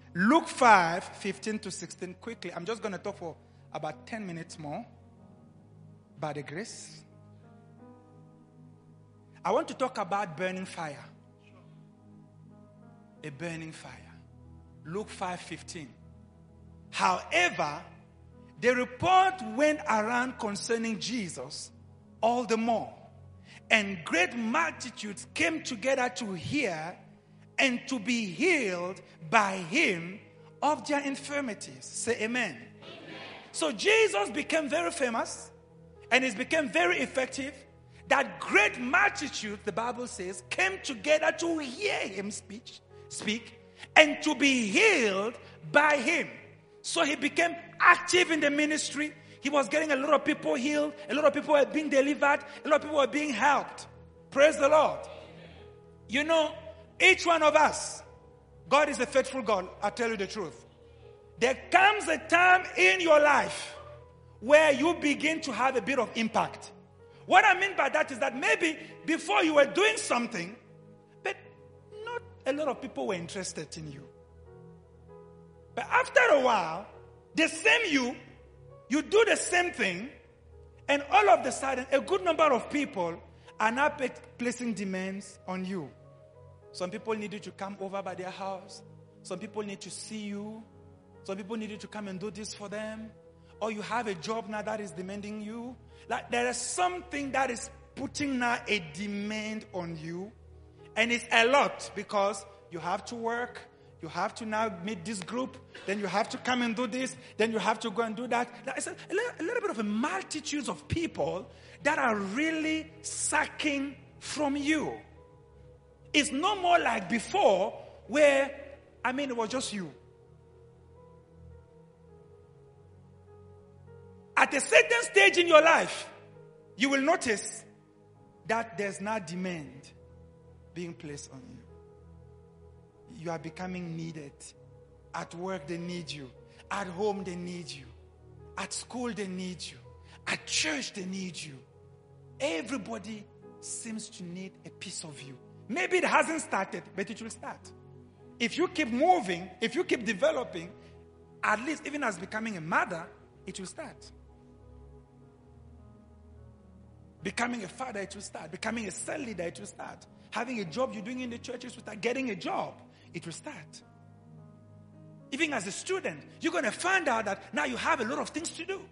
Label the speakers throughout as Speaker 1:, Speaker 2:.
Speaker 1: Luke 5, 15 to 16. Quickly, I'm just going to talk for about 10 minutes more by the grace. I want to talk about burning fire. A burning fire. Luke 5, 15. However, the report went around concerning Jesus all the more, and great multitudes came together to hear and to be healed by him of their infirmities. Say amen. Amen. So Jesus became very famous, and it became very effective, that great multitude, the Bible says, came together to hear him speak, and to be healed by him. So he became active in the ministry. He was getting a lot of people healed. A lot of people were being delivered. A lot of people were being helped. Praise the Lord. You know, each one of us, God is a faithful God. I'll tell you the truth. There comes a time in your life where you begin to have a bit of impact. What I mean by that is that maybe before you were doing something, but not a lot of people were interested in you. But after a while, the same you do the same thing, and all of a sudden, a good number of people are now placing demands on you. Some people need you to come over by their house. Some people need to see you. Some people need you to come and do this for them. Or you have a job now that is demanding you. Like there is something that is putting now a demand on you. And it's a lot because you have to work. You have to now meet this group. Then you have to come and do this. Then you have to go and do that. It's a little bit of a multitude of people that are really sucking from you. It's no more like before where, it was just you. At a certain stage in your life, you will notice that there's now demand being placed on you. You are becoming needed. At work, they need you. At home, they need you. At school, they need you. At church, they need you. Everybody seems to need a piece of you. Maybe it hasn't started, but it will start. If you keep moving, if you keep developing, at least even as becoming a mother, it will start. Becoming a father, it will start. Becoming a cell leader, it will start. Having a job you're doing in the church, it will start. Getting a job, it will start. Even as a student, you're going to find out that now you have a lot of things to do.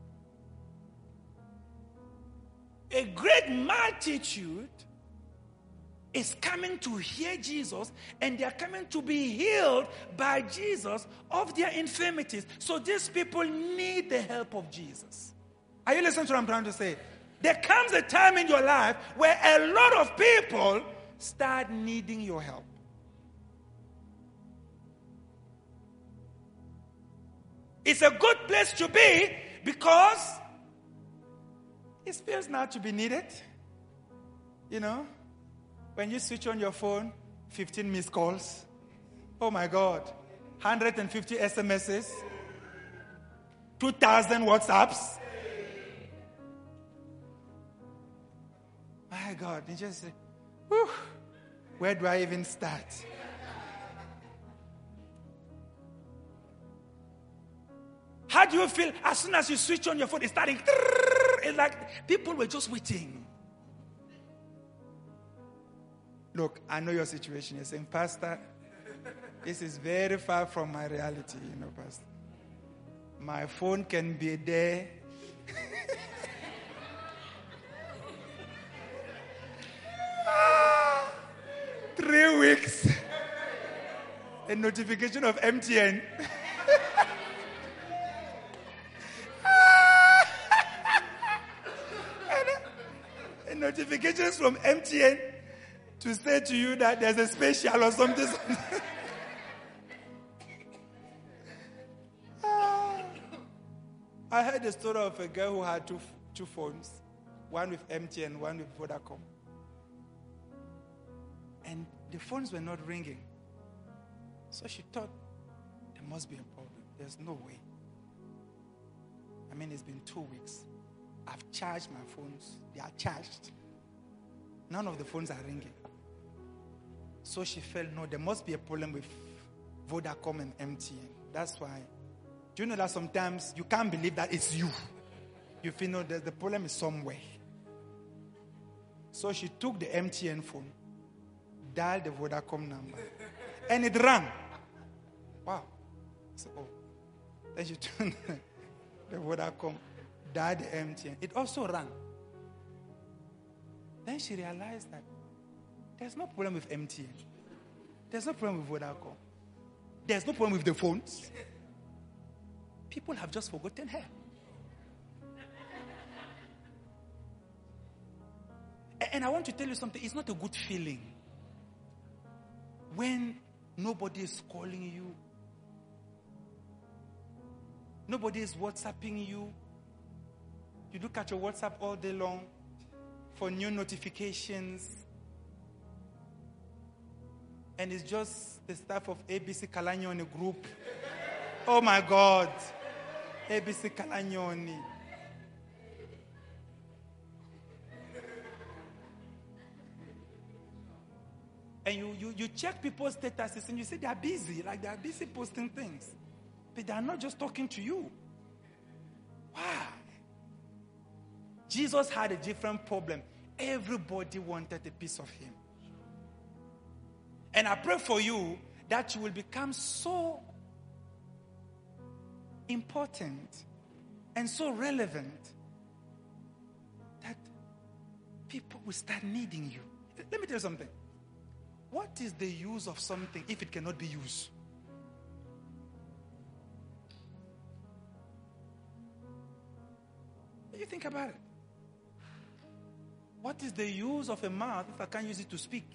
Speaker 1: A great multitude is coming to hear Jesus, and they are coming to be healed by Jesus of their infirmities. So these people need the help of Jesus. Are you listening to what I'm trying to say? There comes a time in your life where a lot of people start needing your help. It's a good place to be because it feels now to be needed. You know, when you switch on your phone, 15 missed calls. Oh my God. 150 SMSs. 2,000 WhatsApps. My God, you just say, whew, where do I even start? How do you feel as soon as you switch on your phone? It's starting. It's like people were just waiting. Look, I know your situation. You're saying, Pastor, this is very far from my reality, Pastor. My phone can be there. 3 weeks. A notification of MTN. Notifications from MTN to say to you that there's a special or something. I heard the story of a girl who had two phones, one with MTN, one with Vodacom. And the phones were not ringing. So she thought, there must be a problem. There's no way. It's been 2 weeks. I've charged my phones. They are charged. None of the phones are ringing. So she felt, no, there must be a problem with Vodacom and MTN. That's why. Do you know that sometimes you can't believe that it's you? You feel no, the problem is somewhere. So she took the MTN phone, dialed the Vodacom number, and it rang. Wow. So, then she turned the Vodacom, dialed the MTN. It also rang. Then she realized that there's no problem with MTN. There's no problem with Vodacom. There's no problem with the phones. People have just forgotten her. And I want to tell you something. It's not a good feeling when nobody is calling you, nobody is WhatsApping you. You look at your WhatsApp all day long for new notifications, and it's just the staff of ABC Kalanyoni in a group. Oh my God, ABC Kalanyoni. And you check people's statuses and you say they are busy, like they are busy posting things. But they are not just talking to you. Why? Jesus had a different problem. Everybody wanted a piece of him. And I pray for you that you will become so important and so relevant that people will start needing you. Let me tell you something. What is the use of something if it cannot be used? You think about it. What is the use of a mouth if I can't use it to speak?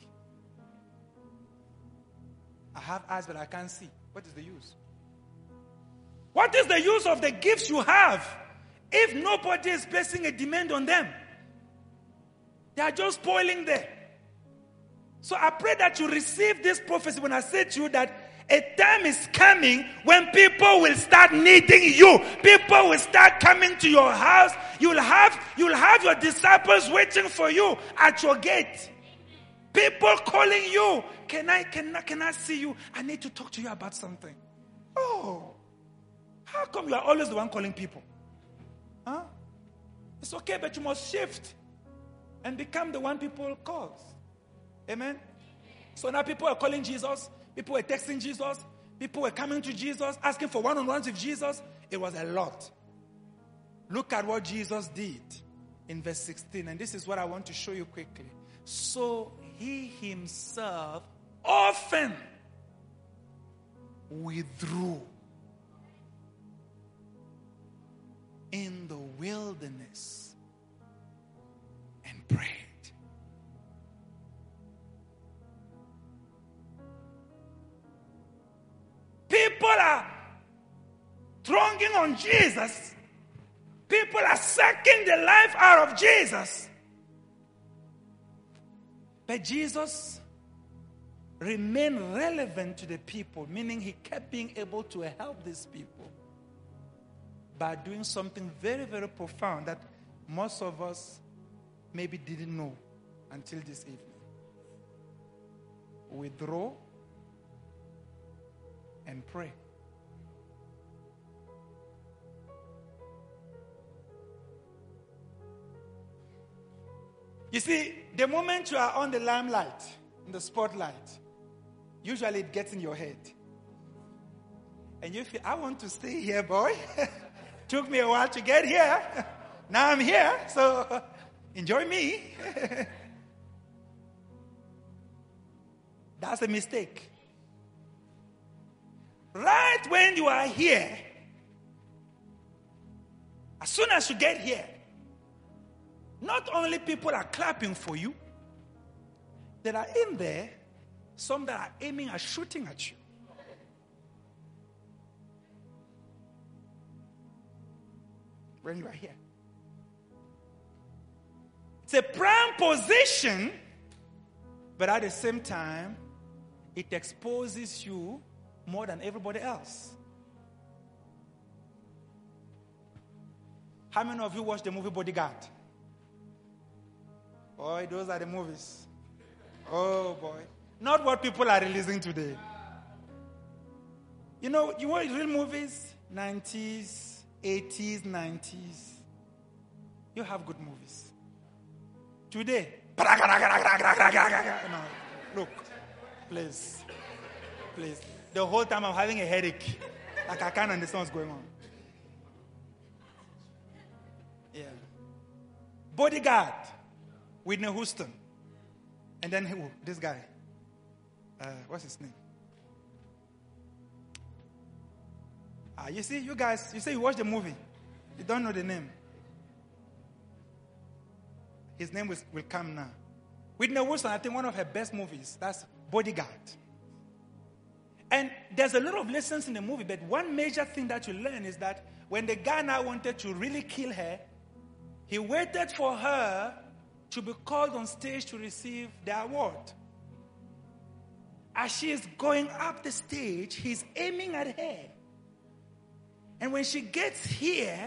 Speaker 1: I have eyes but I can't see. What is the use? What is the use of the gifts you have if nobody is placing a demand on them? They are just spoiling there. So I pray that you receive this prophecy when I say to you that a time is coming when people will start needing you. People will start coming to your house. You'll have your disciples waiting for you at your gate. People calling you. Can I see you? I need to talk to you about something. Oh, how come you are always the one calling people? Huh? It's okay, but you must shift and become the one people call. Amen? So now people are calling Jesus. People were texting Jesus. People were coming to Jesus, asking for one-on-ones with Jesus. It was a lot. Look at what Jesus did in verse 16. And this is what I want to show you quickly. So he himself often withdrew in the wilderness and prayed. People are thronging on Jesus. People are sucking the life out of Jesus. But Jesus remained relevant to the people, meaning he kept being able to help these people by doing something very, very profound that most of us maybe didn't know until this evening. Withdraw and pray. You see, the moment you are on the limelight, in the spotlight, usually it gets in your head. And you feel, I want to stay here, boy. Took me a while to get here. Now I'm here, so enjoy me. That's a mistake. Right when you are here, as soon as you get here, not only people are clapping for you, there are in there some that are aiming and shooting at you. When you are here. It's a prime position, but at the same time, it exposes you more than everybody else. How many of you watch the movie Bodyguard? Boy, those are the movies. Oh boy. Not what people are releasing today. You know, you want real movies? 90s, 80s, 90s. You have good movies. Today, no, look, please. The whole time I'm having a headache. Like I can't understand what's going on. Yeah. Bodyguard, Whitney Houston. And then this guy. What's his name? You see, you guys, you say you watch the movie. You don't know the name. His name will come now. Whitney Houston, I think one of her best movies, that's Bodyguard. And there's a lot of lessons in the movie, but one major thing that you learn is that when the guy now wanted to really kill her, he waited for her to be called on stage to receive the award. As she is going up the stage, he's aiming at her. And when she gets here,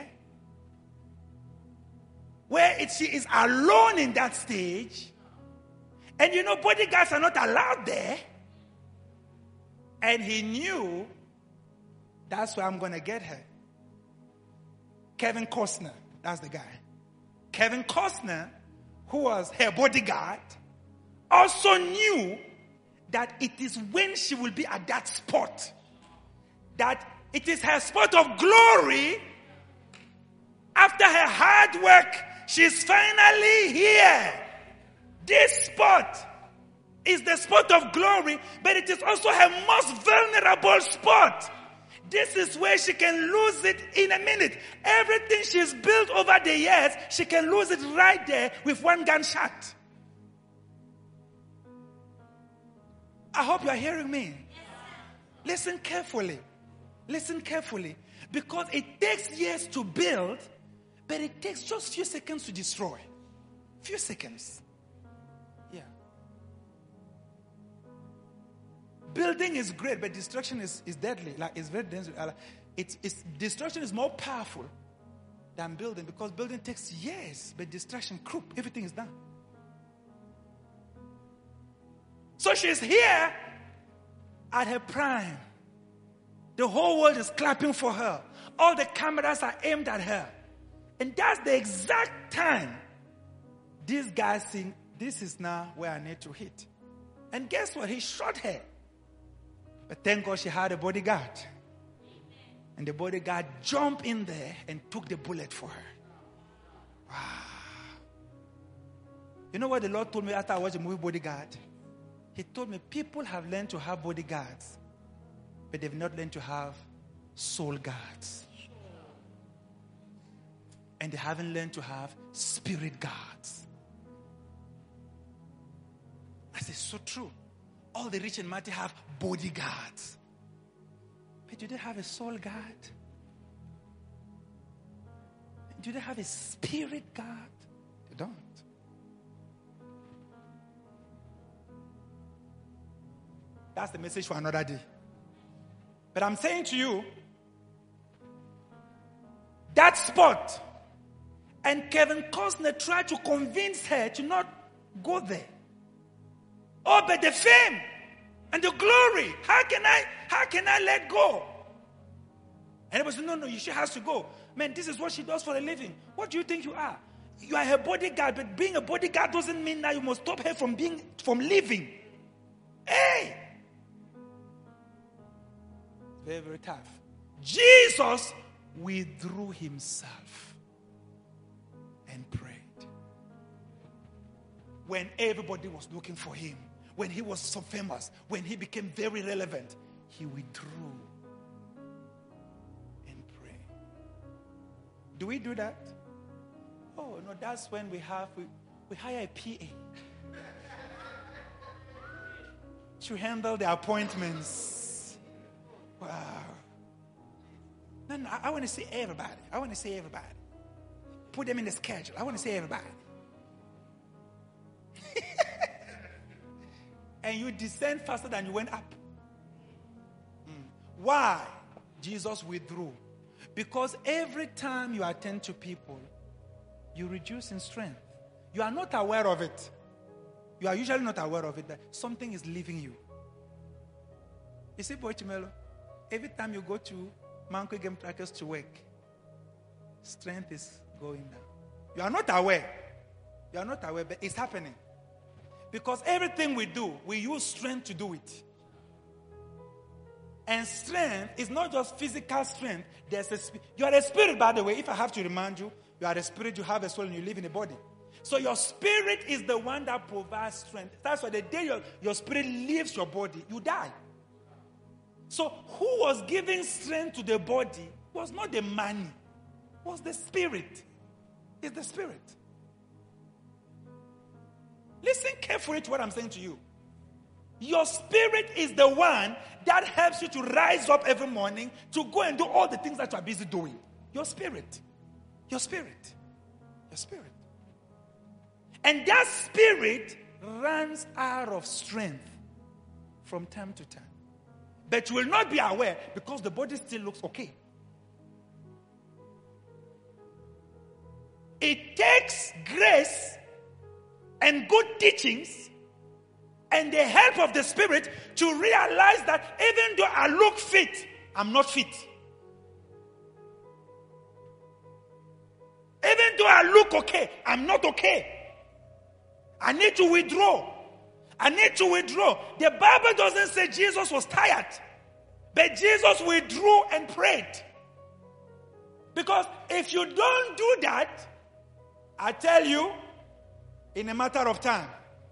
Speaker 1: where she is alone in that stage, and you know bodyguards are not allowed there, and he knew that's where I'm going to get her. Kevin Costner, that's the guy. Kevin Costner, who was her bodyguard, also knew that it is when she will be at that spot, that it is her spot of glory. After her hard work, she's finally here. This spot is the spot of glory, but it is also her most vulnerable spot. This is where she can lose it in a minute. Everything she's built over the years, she can lose it right there with one gunshot. I hope you are hearing me. Listen carefully. Listen carefully. Because it takes years to build, but it takes just a few seconds to destroy. Few seconds. Yeah. Building is great, but destruction is deadly. Like it's very dangerous. Destruction is more powerful than building, because building takes years, but destruction, everything is done. So she's here at her prime. The whole world is clapping for her. All the cameras are aimed at her. And that's the exact time this guy thinks, this is now where I need to hit. And guess what? He shot her. But thank God she had a bodyguard. And the bodyguard jumped in there and took the bullet for her. Wow. You know what the Lord told me after I watched the movie Bodyguard? He told me people have learned to have bodyguards, but they've not learned to have soul guards. And they haven't learned to have spirit guards. I say, so true. All the rich and mighty have bodyguards. But do they have a soul guard? Do they have a spirit guard? They don't. That's the message for another day. But I'm saying to you, that spot, and Kevin Costner tried to convince her to not go there. Oh, but the fame and the glory, how can I let go? And everybody said, no, she has to go. Man, this is what she does for a living. What do you think you are? You are her bodyguard, but being a bodyguard doesn't mean that you must stop her from living. Hey! Very, very tough. Jesus withdrew himself and prayed. When everybody was looking for him, when he was so famous, when he became very relevant, he withdrew and prayed. Do we do that? Oh, no, that's when we hire a PA to handle the appointments. Wow. No, I want to see everybody. Put them in the schedule. I want to see everybody. And you descend faster than you went up. Why? Jesus withdrew. Because every time you attend to people, you reduce in strength. You are not aware of it. You are usually not aware of it, that something is leaving you. You see, Boy Chimelo, every time you go to Manko Game Trackers to work, strength is going down. You are not aware. You are not aware, but it's happening. Because everything we do, we use strength to do it. And strength is not just physical strength. You are a spirit, by the way. If I have to remind you, you are a spirit, you have a soul, and you live in a body. So your spirit is the one that provides strength. That's why the day your spirit leaves your body, you die. So who was giving strength to the body was not the money. It was the spirit. It's the spirit. Listen carefully to what I'm saying to you. Your spirit is the one that helps you to rise up every morning to go and do all the things that you are busy doing. Your spirit. Your spirit. Your spirit. And that spirit runs out of strength from time to time. But you will not be aware because the body still looks okay. It takes grace and good teachings and the help of the Spirit to realize that even though I look fit, I'm not fit. Even though I look okay, I'm not okay. I need to withdraw. I need to withdraw. The Bible doesn't say Jesus was tired, but Jesus withdrew and prayed. Because if you don't do that, I tell you, in a matter of time,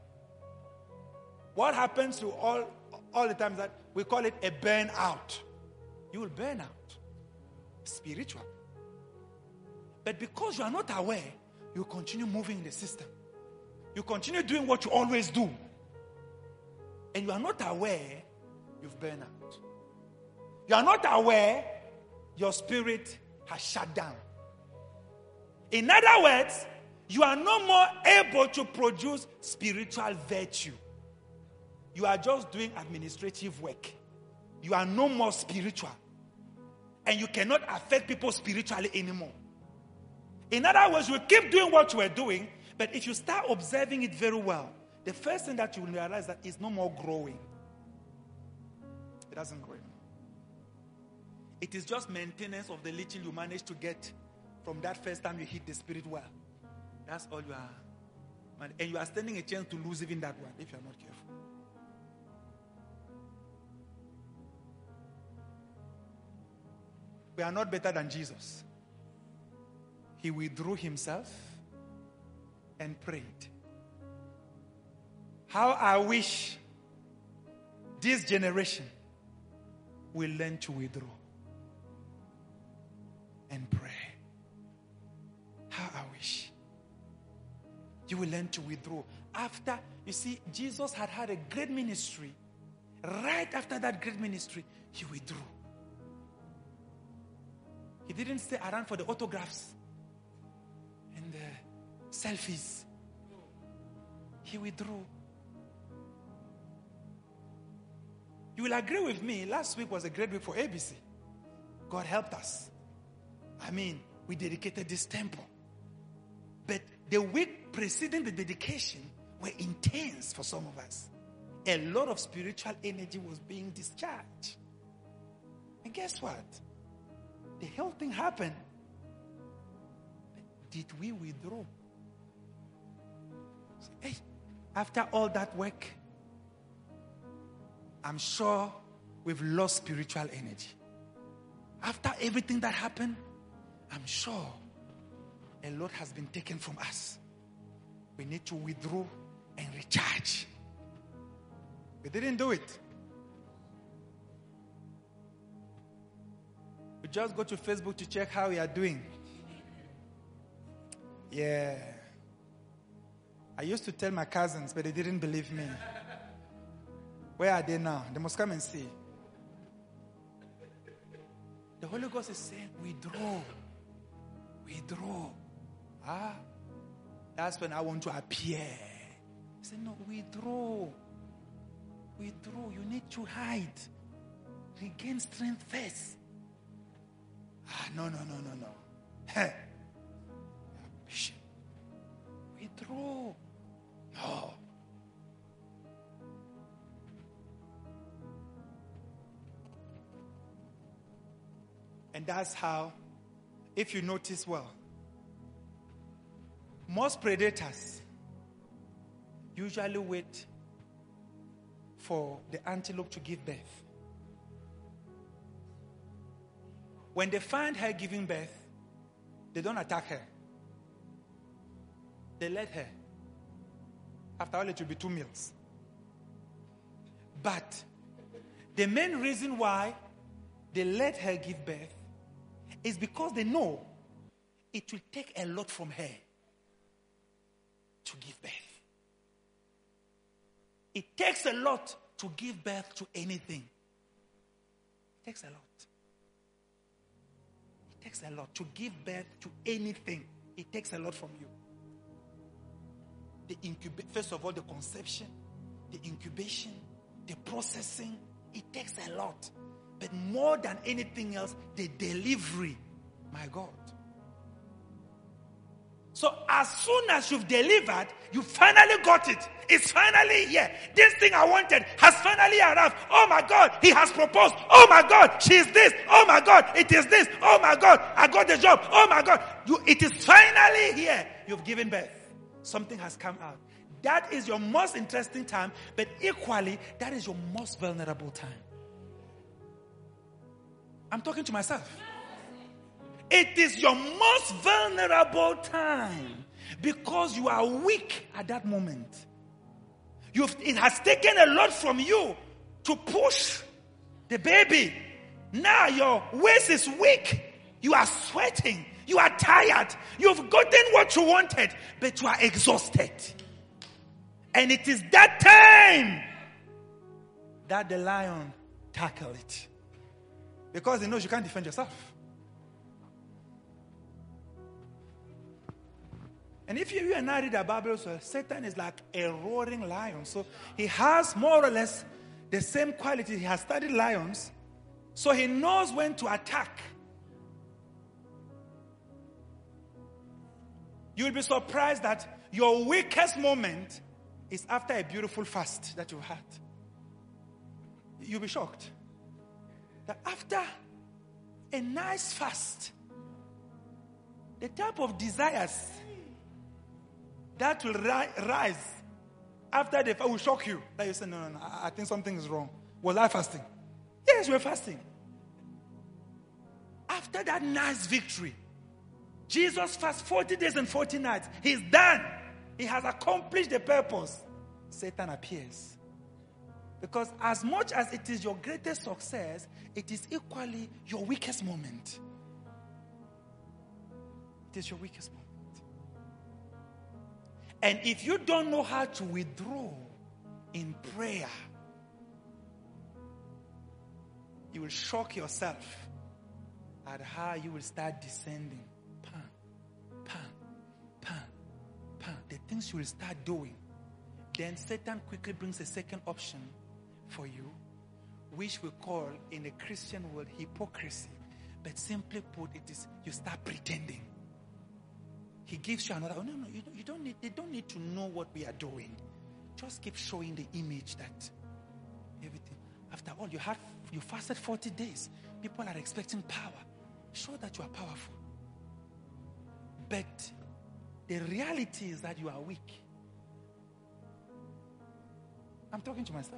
Speaker 1: what happens to all the times that we call it a burnout. You will burn out. Spiritual. But because you are not aware, you continue moving in the system. You continue doing what you always do. And you are not aware, you've burned out. You are not aware, your spirit has shut down. In other words, you are no more able to produce spiritual virtue. You are just doing administrative work. You are no more spiritual. And you cannot affect people spiritually anymore. In other words, you keep doing what you are doing, but if you start observing it very well, the first thing that you will realize that it's no more growing. It doesn't grow anymore. It is just maintenance of the little you managed to get from that first time you hit the spirit well. That's all you are. And you are standing a chance to lose even that one if you are not careful. We are not better than Jesus. He withdrew himself and prayed. How I wish this generation will learn to withdraw and pray. How I wish you will learn to withdraw. After, you see, Jesus had a great ministry. Right after that great ministry, he withdrew. He didn't stay around for the autographs and the selfies. He withdrew. You will agree with me, last week was a great week for ABC. God helped us. I mean, we dedicated this temple. But the week preceding the dedication were intense for some of us. A lot of spiritual energy was being discharged. And guess what? The whole thing happened. But did we withdraw? Hey, after all that work, I'm sure we've lost spiritual energy. After everything that happened, I'm sure a lot has been taken from us. We need to withdraw and recharge. We didn't do it. We just go to Facebook to check how we are doing. Yeah. I used to tell my cousins, but they didn't believe me. Where are they now? They must come and see. The Holy Ghost is saying, withdraw. Withdraw. That's when I want to appear. He said, no, withdraw. Withdraw. You need to hide. Regain strength first. No. Hey. Bishop. Withdraw. No. And that's how, if you notice well, most predators usually wait for the antelope to give birth. When they find her giving birth, they don't attack her. They let her. After all, it will be 2 meals. But the main reason why they let her give birth is because they know it will take a lot from her to give birth. It takes a lot to give birth to anything. It takes a lot. It takes a lot to give birth to anything. It takes a lot from you. First of all, the conception, the incubation, the processing, it takes a lot. But more than anything else, the delivery. My God. So as soon as you've delivered, you finally got it. It's finally here. This thing I wanted has finally arrived. Oh my God, he has proposed. Oh my God, she is this. Oh my God, it is this. Oh my God, I got the job. Oh my God, it is finally here. You've given birth. Something has come out. That is your most interesting time, but equally, that is your most vulnerable time. I'm talking to myself. It is your most vulnerable time because you are weak at that moment. It has taken a lot from you to push the baby. Now your waist is weak. You are sweating. You are tired. You've gotten what you wanted, but you are exhausted. And it is that time that the lion tackled it. Because he knows you can't defend yourself. And if you and I read the Bible, so Satan is like a roaring lion. So he has more or less the same quality. He has studied lions. So he knows when to attack. You'll be surprised that your weakest moment is after a beautiful fast that you've had. You'll be shocked that after a nice fast, the type of desires that will rise after the fast will shock you. That you say, no, I think something is wrong. Was I fasting? Yes, we're fasting. After that nice victory, Jesus fasted 40 days and 40 nights. He's done. He has accomplished the purpose. Satan appears. Because as much as it is your greatest success, it is equally your weakest moment. It is your weakest moment. And if you don't know how to withdraw in prayer, you will shock yourself at how you will start descending. The things you will start doing. Then Satan quickly brings a second option for you, which we call in the Christian world hypocrisy. But simply put, it is you start pretending. He gives you another. Oh, no, you don't need. They don't need to know what we are doing. Just keep showing the image that everything. After all, you fasted 40 days. People are expecting power. Show that you are powerful. But the reality is that you are weak. I'm talking to myself.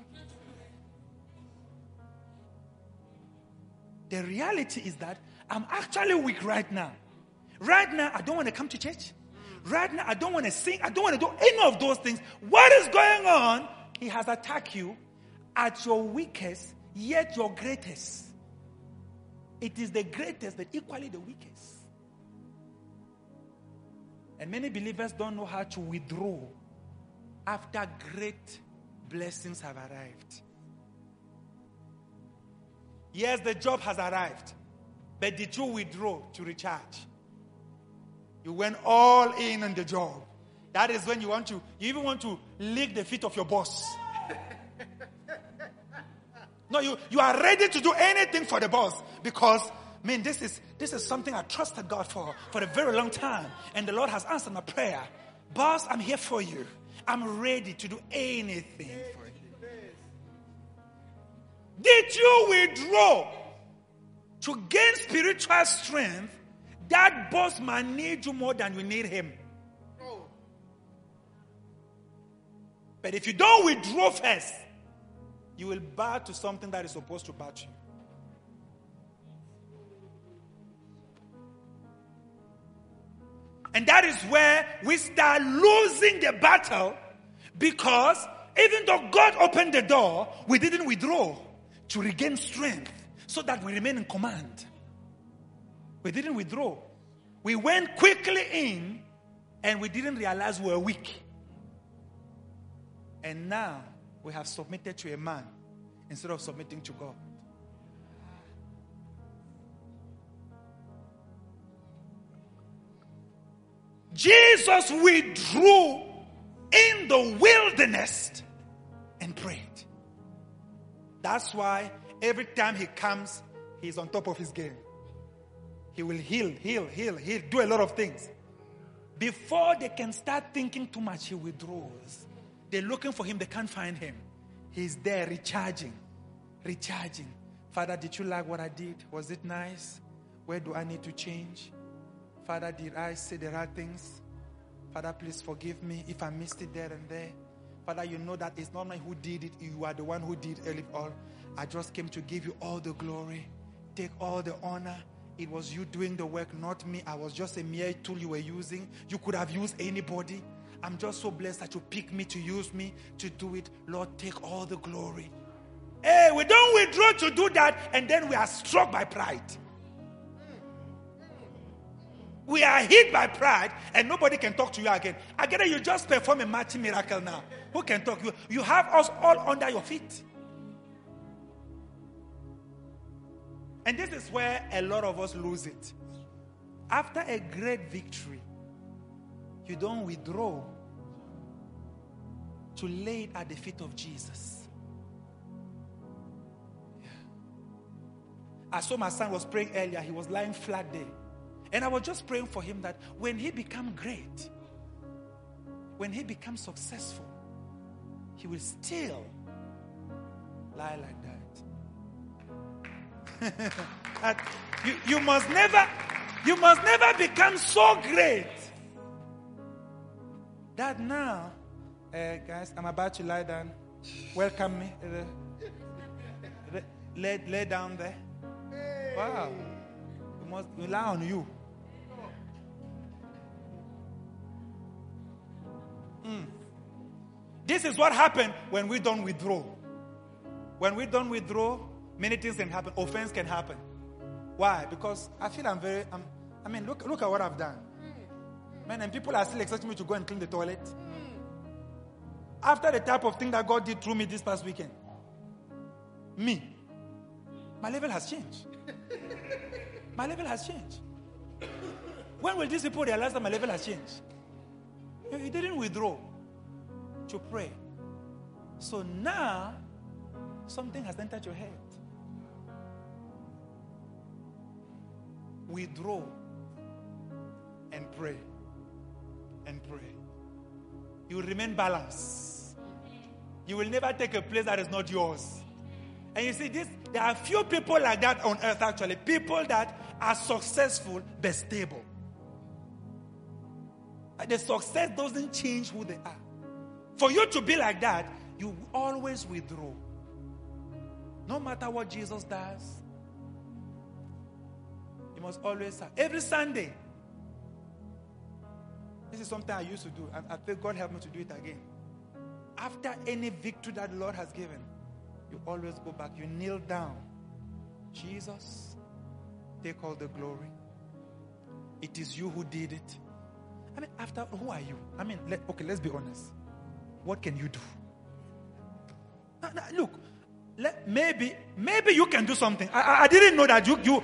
Speaker 1: The reality is that I'm actually weak right now. Right now, I don't want to come to church. Right now, I don't want to sing. I don't want to do any of those things. What is going on? He has attacked you at your weakest, yet your greatest. It is the greatest, but equally the weakest. And many believers don't know how to withdraw after great blessings have arrived. Yes, the job has arrived, but did you withdraw to recharge? You went all in on the job. That is when you even want to lick the feet of your boss. No, you are ready to do anything for the boss because, man, this is something I trusted God for a very long time. And the Lord has answered my prayer. Boss, I'm here for you. I'm ready to do anything for you. Did you withdraw To gain spiritual strength, that boss might need you more than you need him. But if you don't withdraw first, you will bow to something that is supposed to bow to you. And that is where we start losing the battle, because even though God opened the door, we didn't withdraw to regain strength so that we remain in command. We didn't withdraw. We went quickly in and we didn't realize we were weak. And now we have submitted to a man instead of submitting to God. Jesus withdrew in the wilderness and prayed. That's why every time he comes, he's on top of his game. He will heal, do a lot of things. Before they can start thinking too much, he withdraws. They're looking for him, they can't find him. He's there recharging. Father, did you like what I did? Was it nice? Where do I need to change? Father, did I say the right things? Father, please forgive me if I missed it there and there. Father, you know that it's not me who did it. You are the one who did it all. I just came to give you all the glory. Take all the honor. It was you doing the work, not me. I was just a mere tool you were using. You could have used anybody. I'm just so blessed that you picked me to use me to do it. Lord, take all the glory. Hey, we don't withdraw to do that and then we are struck by pride. We are hit by pride and nobody can talk to you again. Again, you just perform a mighty miracle now. Who can talk? You have us all under your feet. And this is where a lot of us lose it. After a great victory, you don't withdraw to lay it at the feet of Jesus. Yeah. I saw my son was praying earlier. He was lying flat there. And I was just praying for him that when he becomes great, when he becomes successful, he will still lie like that. you must never become so great that now, guys, I'm about to lie down. Welcome me. Lay down there. Wow. We must rely on you. This is what happened when we don't withdraw. When we don't withdraw, many things can happen. Offense can happen. Why? Because I feel look at what I've done. Man, and people are still expecting me to go and clean the toilet. After the type of thing that God did through me this past weekend. My level has changed. My level has changed. When will these people realize that my level has changed? You didn't withdraw to pray. So now, something has entered your head. Withdraw and pray. And pray. You will remain balanced. You will never take a place that is not yours. And you see, there are few people like that on earth actually. People that are successful but stable. The success doesn't change who they are. For you to be like that, you always withdraw. No matter what Jesus does, you must always have. Every Sunday, this is something I used to do. I pray God help me to do it again. After any victory that the Lord has given, you always go back. You kneel down. Jesus, take all the glory. It is you who did it. After, who are you? Let's be honest. What can you do? Look, maybe you can do something. I didn't know that you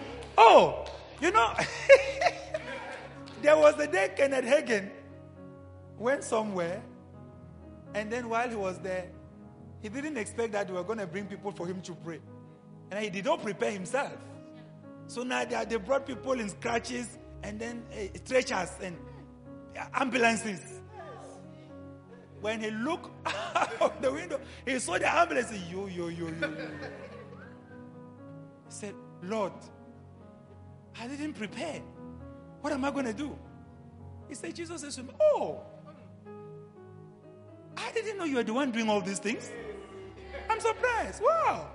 Speaker 1: there was a day Kenneth Hagin went somewhere, and then while he was there, he didn't expect that they were going to bring people for him to pray. And he did not prepare himself. So now they brought people in scratches and then stretchers and ambulances. When he looked out of the window, he saw the ambulance. He said, Lord, I didn't prepare. What am I going to do? He said, Jesus says to me, oh, I didn't know you were the one doing all these things. I'm surprised. Wow.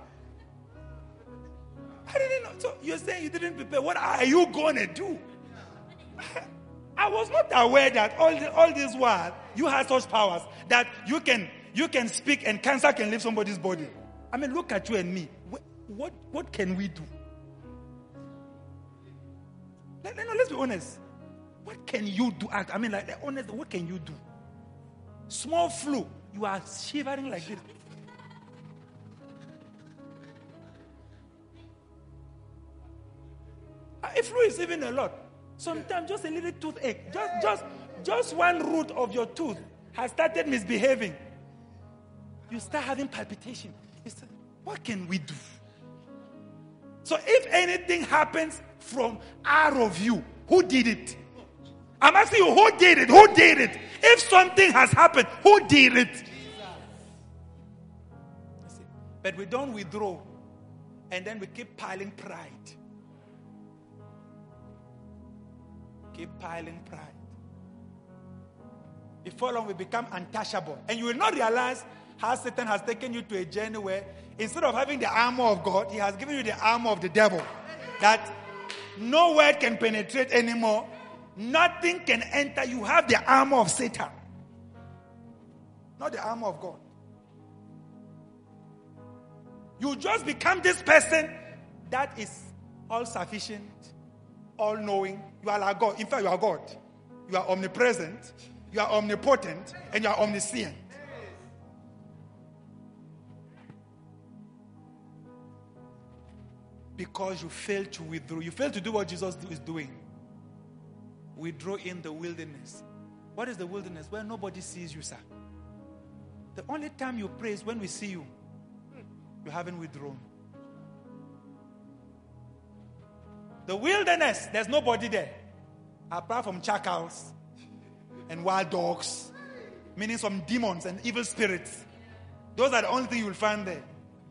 Speaker 1: I didn't know. So you're saying you didn't prepare. What are you going to do? I was not aware that all this while you have such powers that you can speak and cancer can leave somebody's body. I mean, look at you and me. What can we do? Let's be honest. What can you do? I mean, honest, what can you do? Small flu, you are shivering like this. A flu is even a lot. Sometimes just a little toothache, just one root of your tooth has started misbehaving. You start having palpitation. What can we do? So if anything happens from out of you, who did it? I'm asking you, who did it? Who did it? If something has happened, who did it? But we don't withdraw. And then we keep piling pride. Keep piling pride. Before long, we become untouchable. And you will not realize how Satan has taken you to a journey where instead of having the armor of God, he has given you the armor of the devil. That no word can penetrate anymore. Nothing can enter. You have the armor of Satan. Not the armor of God. You just become this person that is all-sufficient, all-knowing. You are like God. In fact, you are God. You are omnipresent, you are omnipotent, and you are omniscient. Because you failed to withdraw. You failed to do what Jesus is doing. Withdraw in the wilderness. What is the wilderness? Where nobody sees you, sir. The only time you pray is when we see you. You haven't withdrawn. The wilderness, there's nobody there. Apart from chacals and wild dogs. Meaning some demons and evil spirits. Those are the only thing you will find there.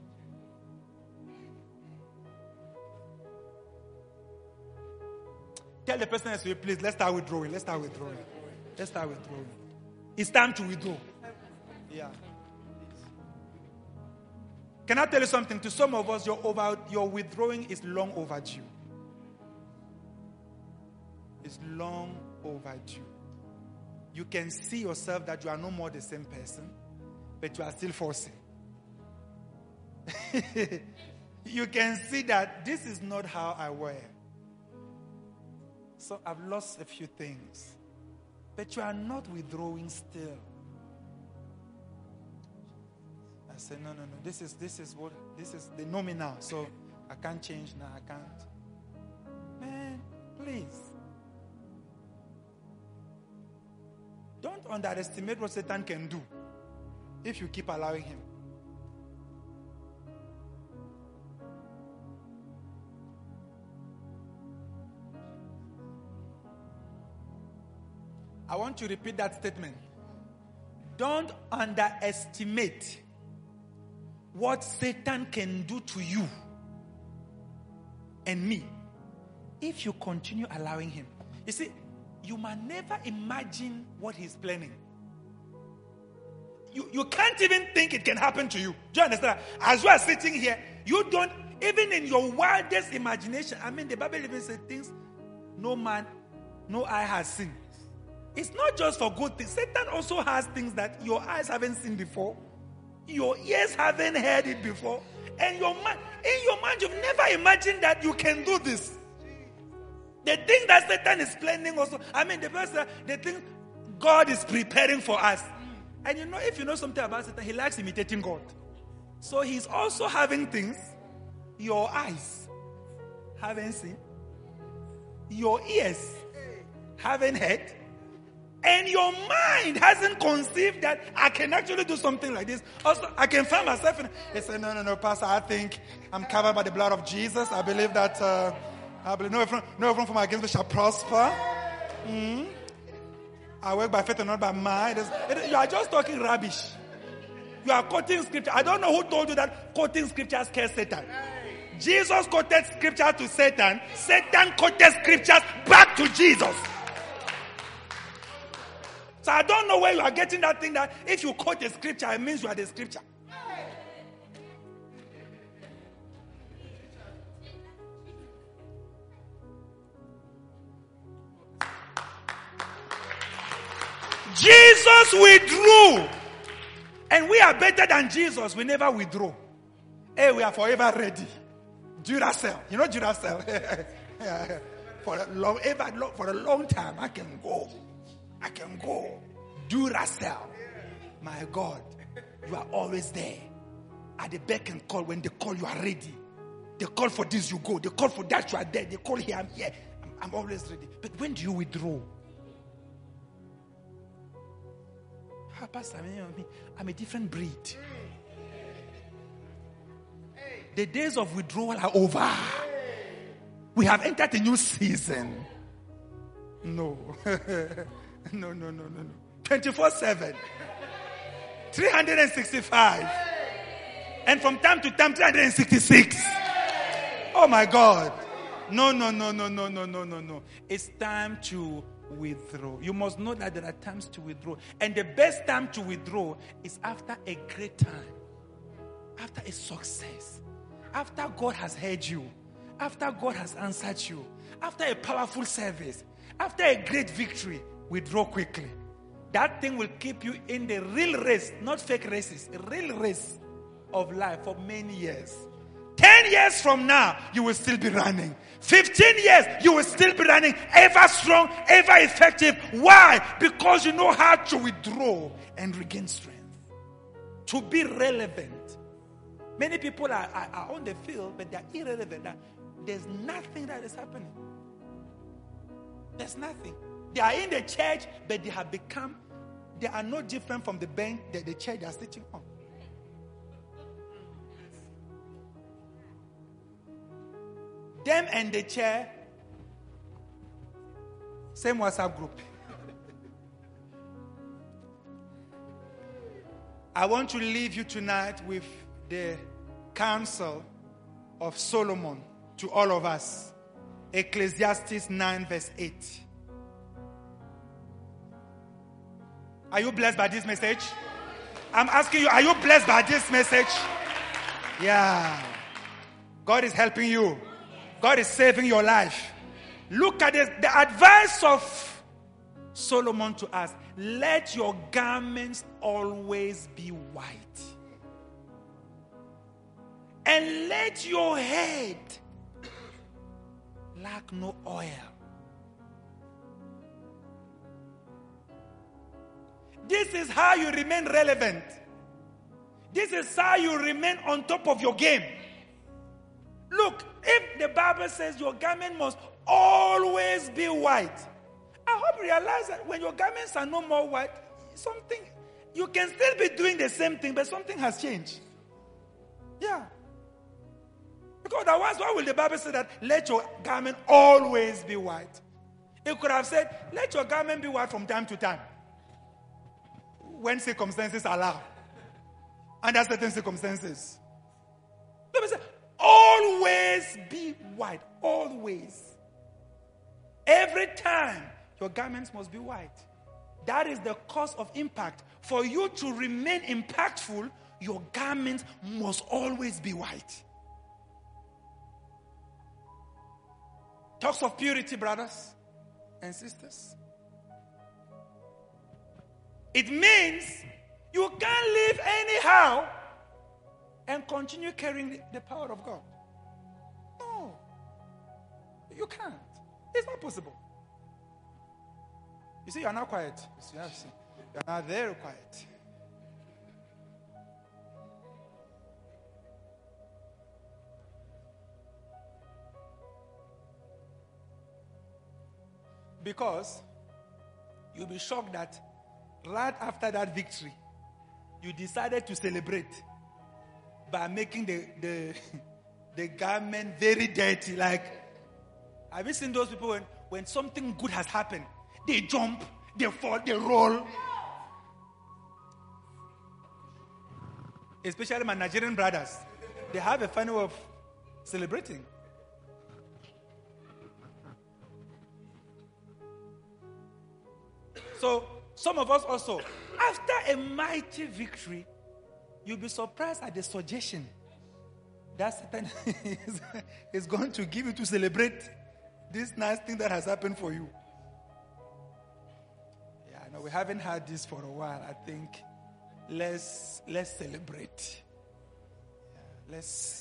Speaker 1: Tell the person next to you, please, let's start withdrawing. Let's start withdrawing. Let's start withdrawing. It's time to withdraw. Yeah. Can I tell you something? To some of us, your withdrawing is long overdue. It's long overdue. You can see yourself that you are no more the same person, but you are still forcing. You can see that this is not how I were. So I've lost a few things. But you are not withdrawing still. I say, no. This is they know me now, so I can't change now. I can't. Man, please. Don't underestimate what Satan can do if you keep allowing him. I want to repeat that statement. Don't underestimate what Satan can do to you and me if you continue allowing him. You see, you might never imagine what he's planning. You can't even think it can happen to you. Do you understand? As you are sitting here, you don't, even in your wildest imagination, I mean, the Bible even says things no man, no eye has seen. It's not just for good things. Satan also has things that your eyes haven't seen before. Your ears haven't heard it before. And in your mind, you've never imagined that you can do this. The thing that Satan is planning also, I mean, the thing God is preparing for us. And you know, if you know something about Satan, he likes imitating God. So he's also having things your eyes haven't seen, your ears haven't heard, and your mind hasn't conceived that I can actually do something like this. Also, I can find myself in. He said, no, Pastor, I think I'm covered by the blood of Jesus. I believe that I believe no one from against me shall prosper. I work by faith and not by might. You are just talking rubbish. You are quoting scripture. I don't know who told you that quoting scripture scares Satan. Jesus quoted scripture to Satan. Satan quoted scriptures back to Jesus. So I don't know where you are getting that thing that if you quote the scripture, it means you are the scripture. Jesus withdrew. And we are better than Jesus. We never withdrew. Hey, we are forever ready. Duracell. You know Duracell? For a long time, I can go. Duracell. My God, you are always there. At the beck and call. When they call, you are ready. They call for this, you go. They call for that, you are there. They call here, I'm here. I'm always ready. But when do you withdraw? Pastor, I'm a different breed. The days of withdrawal are over. We have entered a new season. No. No. 24/7. 365. And from time to time, 366. Oh my God. No. It's time to withdraw. You must know that there are times to withdraw. And the best time to withdraw is after a great time. After a success. After God has heard you. After God has answered you. After a powerful service. After a great victory. Withdraw quickly. That thing will keep you in the real race. Not fake races. A real race of life for many years. 10 years from now, you will still be running. 15 years, you will still be running. Ever strong, ever effective. Why? Because you know how to withdraw and regain strength. To be relevant. Many people are on the field, but they are irrelevant. There's nothing that is happening. There's nothing. They are in the church, but they are no different from the bench that the church they are sitting on. Them and the chair, same WhatsApp group. I want to leave you tonight with the counsel of Solomon to all of us. Ecclesiastes 9 verse 8. Are you blessed by this message? I'm asking you, are you blessed by this message? Yeah. God is helping you. God is saving your life. Look at this. The advice of Solomon to us. Let your garments always be white. And let your head lack no oil. This is how you remain relevant. This is how you remain on top of your game. Look, if the Bible says your garment must always be white, I hope you realize that when your garments are no more white, something, you can still be doing the same thing, but something has changed. Yeah. Because otherwise, why will the Bible say that let your garment always be white? It could have said, let your garment be white from time to time. When circumstances allow. Under certain circumstances. Let me say, always be white. Always. Every time, your garments must be white. That is the cause of impact. For you to remain impactful, your garments must always be white. Talks of purity, brothers and sisters. It means you can't live anyhow and continue carrying the power of God. No. You can't. It's not possible. You see, you're not quiet. You're not very quiet. Because you'll be shocked that right after that victory, you decided to celebrate by making the garment very dirty. Like, have you seen those people when something good has happened? They jump, they fall, they roll. Especially my Nigerian brothers. They have a funny way of celebrating. So, some of us also, after a mighty victory, you'll be surprised at the suggestion that Satan is going to give you to celebrate this nice thing that has happened for you. Yeah, I know we haven't had this for a while. I think let's celebrate. Yeah, let's.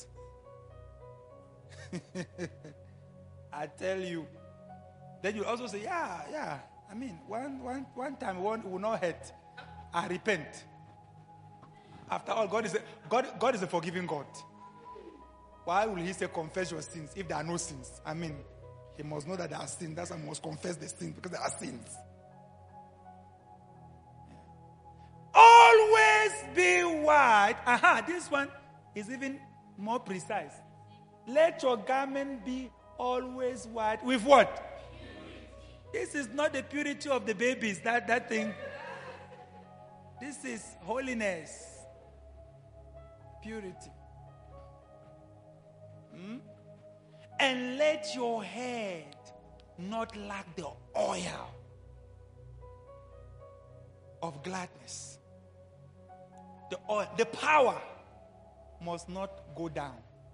Speaker 1: I tell you. Then you also say, yeah. I mean, one time one will not hurt. I repent. After all, God is a forgiving God. Why will he say confess your sins if there are no sins? I mean, he must know that there are sins. That's why he must confess the sins because there are sins. Yeah. Always be white. This one is even more precise. Let your garment be always white. With what? This is not the purity of the babies, that thing. This is holiness. Purity. And let your head not lack the oil of gladness. The oil, the power must not go down.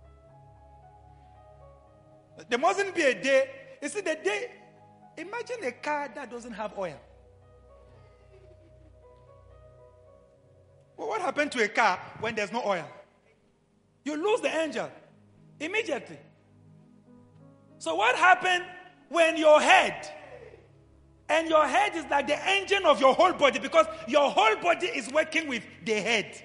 Speaker 1: There mustn't be a day. You see, the day, imagine a car that doesn't have oil. Well, what happened to a car when there's no oil? You lose the engine immediately. So what happened when your head, and your head is like the engine of your whole body, because your whole body is working with the head.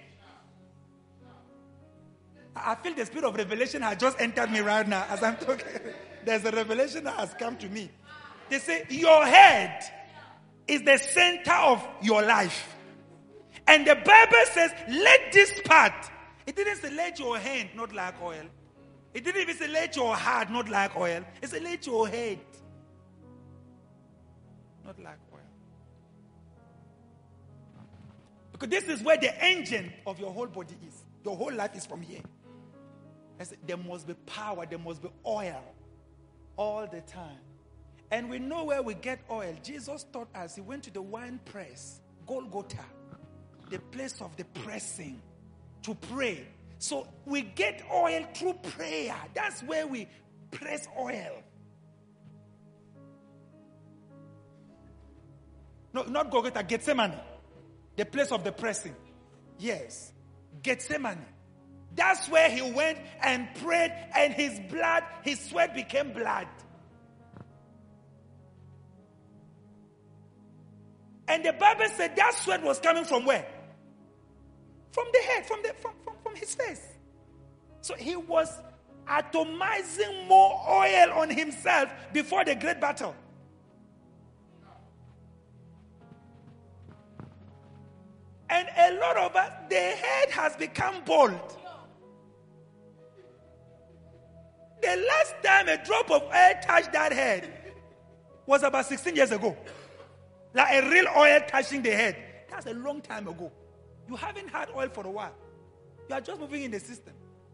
Speaker 1: I feel the spirit of revelation has just entered me right now as I'm talking. There's a revelation that has come to me. They say your head is the center of your life. And the Bible says, let this part. It didn't say let your hand not like oil. It didn't even say let your heart not like oil. It said let your head not like oil. Because this is where the engine of your whole body is. Your whole life is from here. I said, there must be power, there must be oil all the time. And we know where we get oil. Jesus taught us, he went to the wine press, Golgotha, the place of the pressing, to pray. So we get oil through prayer. That's where we press oil. No, not Golgotha, Gethsemane, the place of the pressing. Yes, Gethsemane. That's where he went and prayed, and his blood, his sweat became blood. And the Bible said that sweat was coming from where? From the head, from his face. So he was atomizing more oil on himself before the great battle. And a lot of us, the head has become bald. The last time a drop of oil touched that head was about 16 years ago. Like a real oil touching the head. That's a long time ago. You haven't had oil for a while. You are just moving in the system.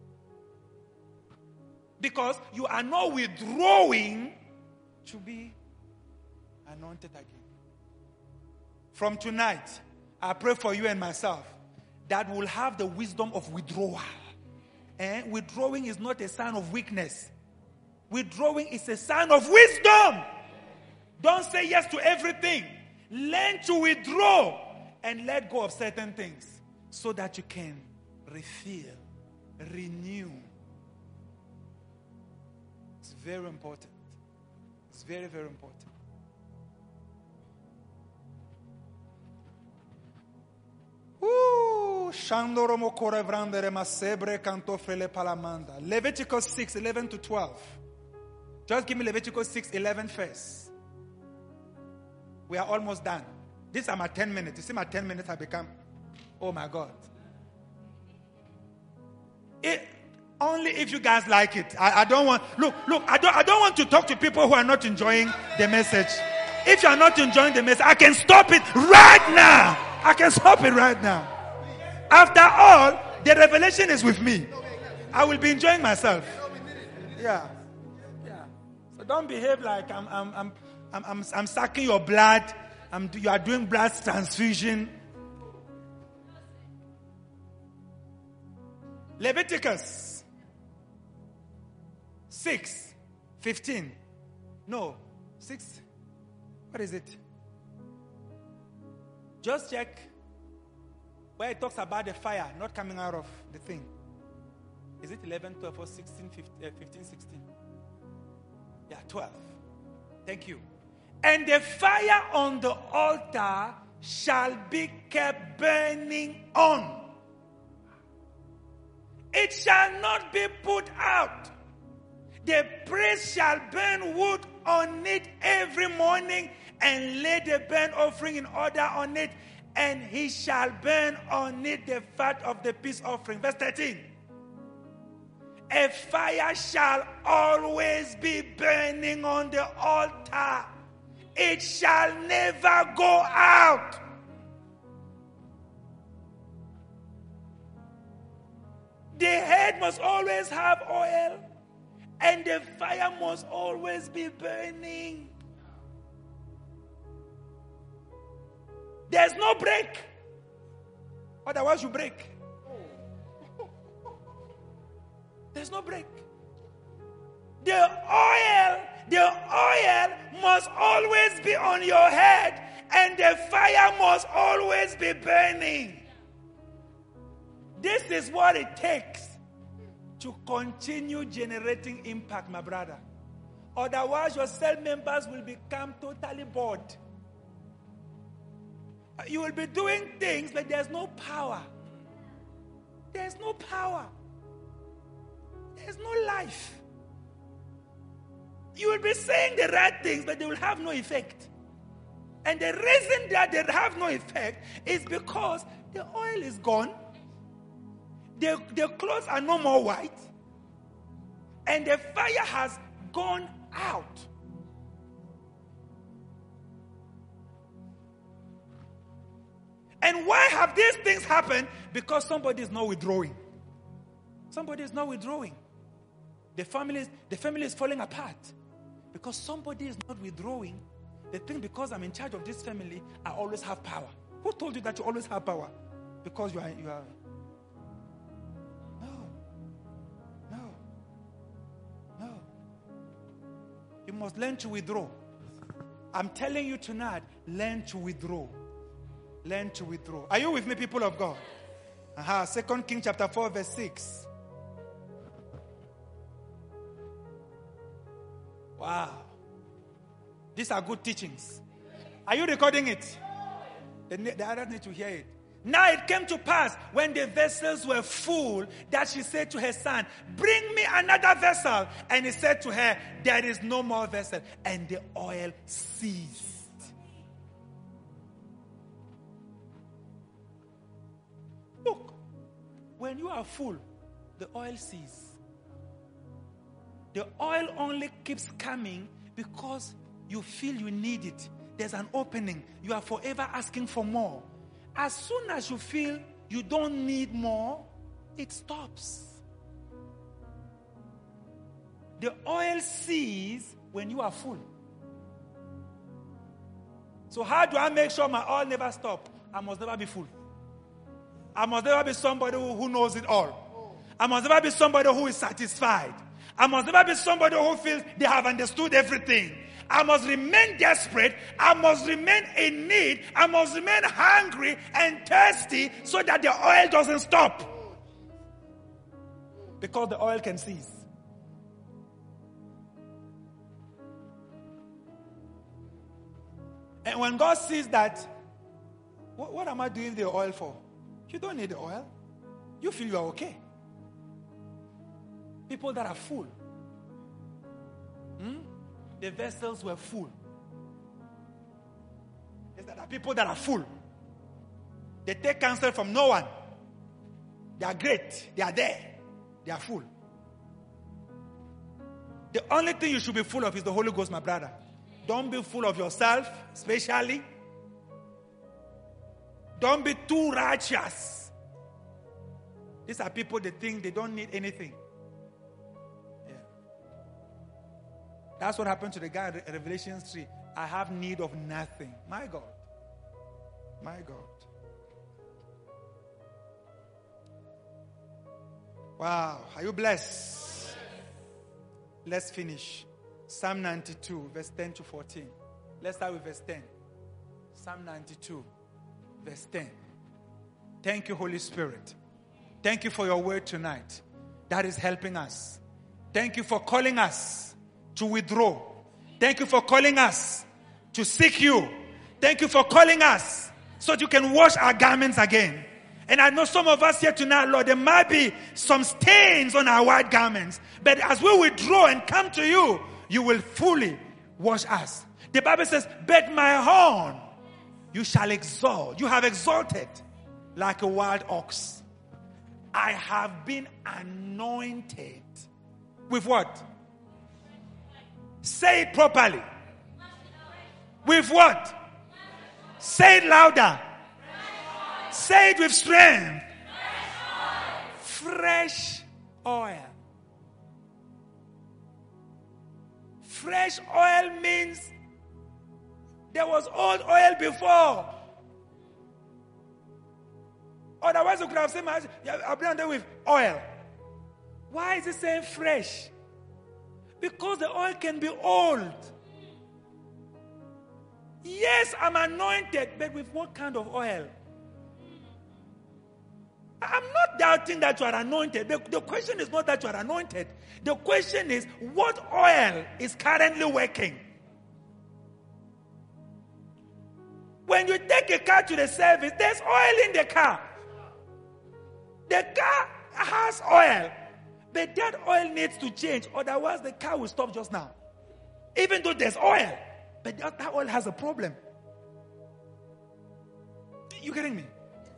Speaker 1: Because you are not withdrawing to be anointed again. From tonight, I pray for you and myself that we'll have the wisdom of withdrawal. Withdrawing is not a sign of weakness. Withdrawing is a sign of wisdom. Don't say yes to everything. Learn to withdraw and let go of certain things so that you can refill, renew. It's very important. It's very, very important. Leviticus 6, 11 to 12. Just give me Leviticus 6, 11 first. We are almost done. These are my 10 minutes. You see my 10 minutes have become, oh my God. Only if you guys like it. I don't want, look, I don't want to talk to people who are not enjoying the message. If you are not enjoying the message, I can stop it right now. I can stop it right now. After all, the revelation is with me. I will be enjoying myself. Yeah. Yeah. So don't behave like I'm sucking your blood. You are doing blood transfusion. Leviticus 6:15. No, 6. What is it? Just check where it talks about the fire not coming out of the thing. Is it 11, 12, or 16, 15, 16? Yeah, 12. Thank you. And the fire on the altar shall be kept burning on. It shall not be put out. The priest shall burn wood on it every morning and lay the burnt offering in order on it, and he shall burn on it the fat of the peace offering. Verse 13. A fire shall always be burning on the altar. It shall never go out. The head must always have oil, and the fire must always be burning. There's no break. Otherwise you break. There's no break. The oil must always be on your head, and the fire must always be burning. This is what it takes to continue generating impact, my brother. Otherwise, your cell members will become totally bored. You will be doing things, but there's no power. There's no power. There's no life. You will be saying the right things, but they will have no effect. And the reason that they have no effect is because the oil is gone. The clothes are no more white. And the fire has gone out. And why have these things happened? Because somebody is not withdrawing. Somebody is not withdrawing. The family is falling apart. Because somebody is not withdrawing. They think because I'm in charge of this family, I always have power. Who told you that you always have power? Because you are. No. You must learn to withdraw. I'm telling you tonight, learn to withdraw. Learn to withdraw. Are you with me, people of God? 2 Kings chapter 4, verse 6. Wow. These are good teachings. Are you recording it? The others need to hear it. Now it came to pass when the vessels were full that she said to her son, "Bring me another vessel." And he said to her, "There is no more vessel." And the oil ceased. Look, when you are full, the oil ceases. The oil only keeps coming because you feel you need it. There's an opening. You are forever asking for more. As soon as you feel you don't need more, it stops. The oil ceases when you are full. So how do I make sure my oil never stops? I must never be full. I must never be somebody who knows it all. I must never be somebody who is satisfied. I must never be somebody who feels they have understood everything. I must remain desperate. I must remain in need. I must remain hungry and thirsty so that the oil doesn't stop. Because the oil can cease. And when God sees that, what am I doing the oil for? You don't need the oil. You feel you are okay. People that are full. The vessels were full. There are people that are full. They take counsel from no one. They are great. They are there. They are full. The only thing you should be full of is the Holy Ghost, my brother. Don't be full of yourself, especially. Don't be too righteous. These are people that think they don't need anything. That's what happened to the guy in Revelation 3. I have need of nothing. My God. My God. Wow. Are you blessed? Let's finish. Psalm 92, verse 10 to 14. Let's start with verse 10. Psalm 92, verse 10. Thank you, Holy Spirit. Thank you for your word tonight. That is helping us. Thank you for calling us to withdraw. Thank you for calling us to seek you. Thank you for calling us so that you can wash our garments again. And I know some of us here tonight, Lord, there might be some stains on our white garments. But as we withdraw and come to you, you will fully wash us. The Bible says, but my horn you shall exalt. You have exalted like a wild ox. I have been anointed. With what? Say it properly. With what? Say it louder. Say it with strength. Fresh oil. Fresh oil means there was old oil before. Otherwise, you could have said, I've blended with oil. Why is it saying fresh? Because the oil can be old. Yes, I'm anointed, but with what kind of oil? I'm not doubting that you are anointed. The question is not that you are anointed. The question is, what oil is currently working? When you take a car to the service, there's oil in the car. The car has oil, but that oil needs to change. Otherwise, the car will stop just now. Even though there's oil, but that oil has a problem. You getting me?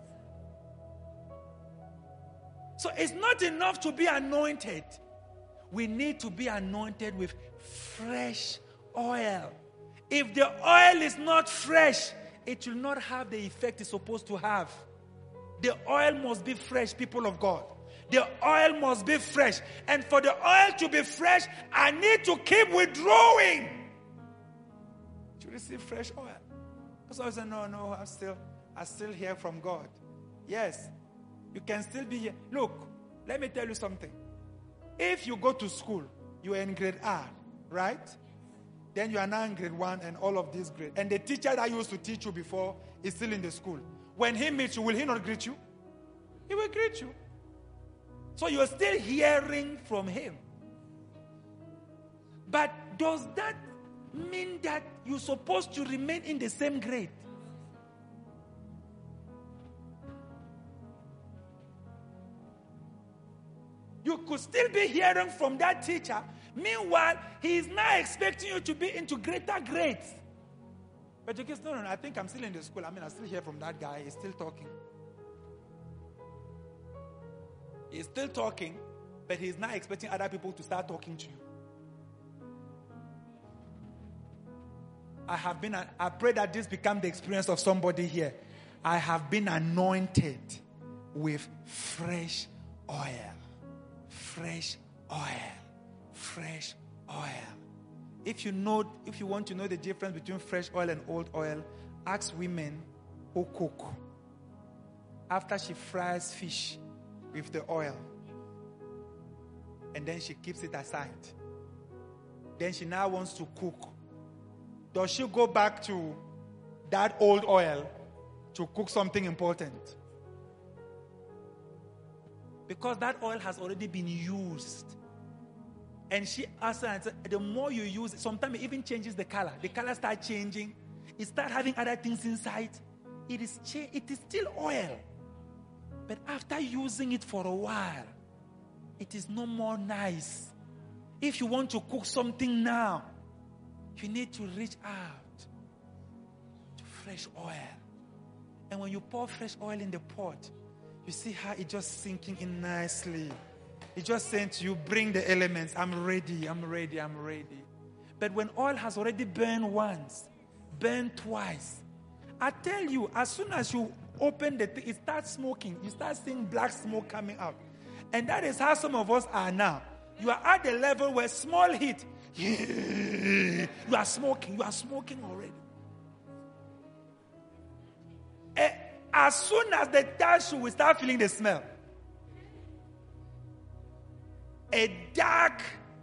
Speaker 1: So it's not enough to be anointed. We need to be anointed with fresh oil. If the oil is not fresh, it will not have the effect it's supposed to have. The oil must be fresh, people of God. The oil must be fresh. And for the oil to be fresh, I need to keep withdrawing to receive fresh oil. Because I said, no, I still hear from God. Yes, you can still be here. Look, let me tell you something. If you go to school, you are in grade R, right? Then you are now in grade 1 and all of these grades. And the teacher that used to teach you before is still in the school. When he meets you, will he not greet you? He will greet you. So you are still hearing from him. But does that mean that you're supposed to remain in the same grade? You could still be hearing from that teacher. Meanwhile, he is now expecting you to be into greater grades. But you guess, no, I think I'm still in the school. I still hear from that guy. He's still talking. He's still talking, but he's now expecting other people to start talking to you. I pray that this become the experience of somebody here. I have been anointed with fresh oil. Fresh oil. Fresh oil. If you want to know the difference between fresh oil and old oil, ask women who cook. After she fries fish with the oil, and then she keeps it aside, then she now wants to cook. Does she go back to that old oil to cook something important? Because that oil has already been used. And she asked her, the more you use it, sometimes it even changes the color. The color starts changing. It starts having other things inside. It is still oil. But after using it for a while, it is no more nice. If you want to cook something now, you need to reach out to fresh oil. And when you pour fresh oil in the pot, you see how it's just sinking in nicely. It's just saying to you, bring the elements. I'm ready. But when oil has already burned once, burned twice, I tell you, as soon as you open the thing, it starts smoking. You start seeing black smoke coming out. And that is how some of us are now. You are at the level where small heat, You are smoking already. As soon as they touch you, we start feeling the smell. A dark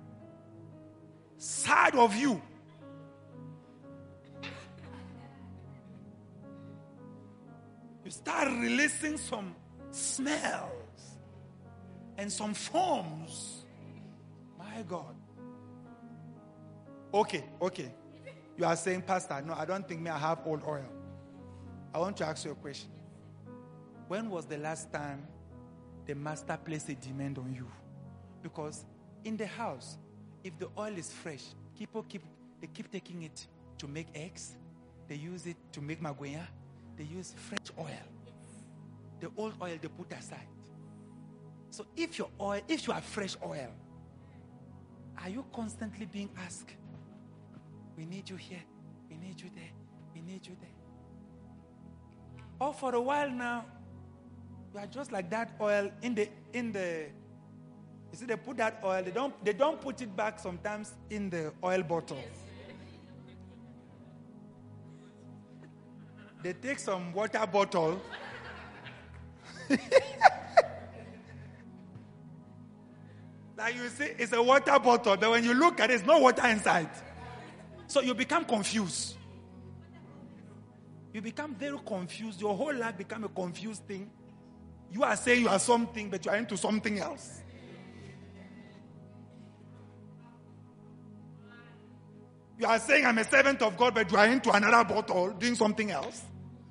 Speaker 1: side of you. You start releasing some smells and some forms. My God. Okay. You are saying, Pastor, no, I don't think I have old oil. I want to ask you a question. When was the last time the master placed a demand on you? Because in the house, if the oil is fresh, people keep taking it to make eggs. They use it to make maguenya. They use fresh oil. The old oil they put aside. So if you are fresh oil, are you constantly being asked, we need you here, we need you there, we need you there? Or for a while now, you are just like that oil in the you see, they put that oil, they don't put it back sometimes in the oil bottle. They take some water bottle. Like you see, it's a water bottle, but when you look at it, there's no water inside. So you become confused. You become very confused. Your whole life become a confused thing. You are saying you are something, but you are into something else. You are saying I'm a servant of God, but you are into another bottle, doing something else.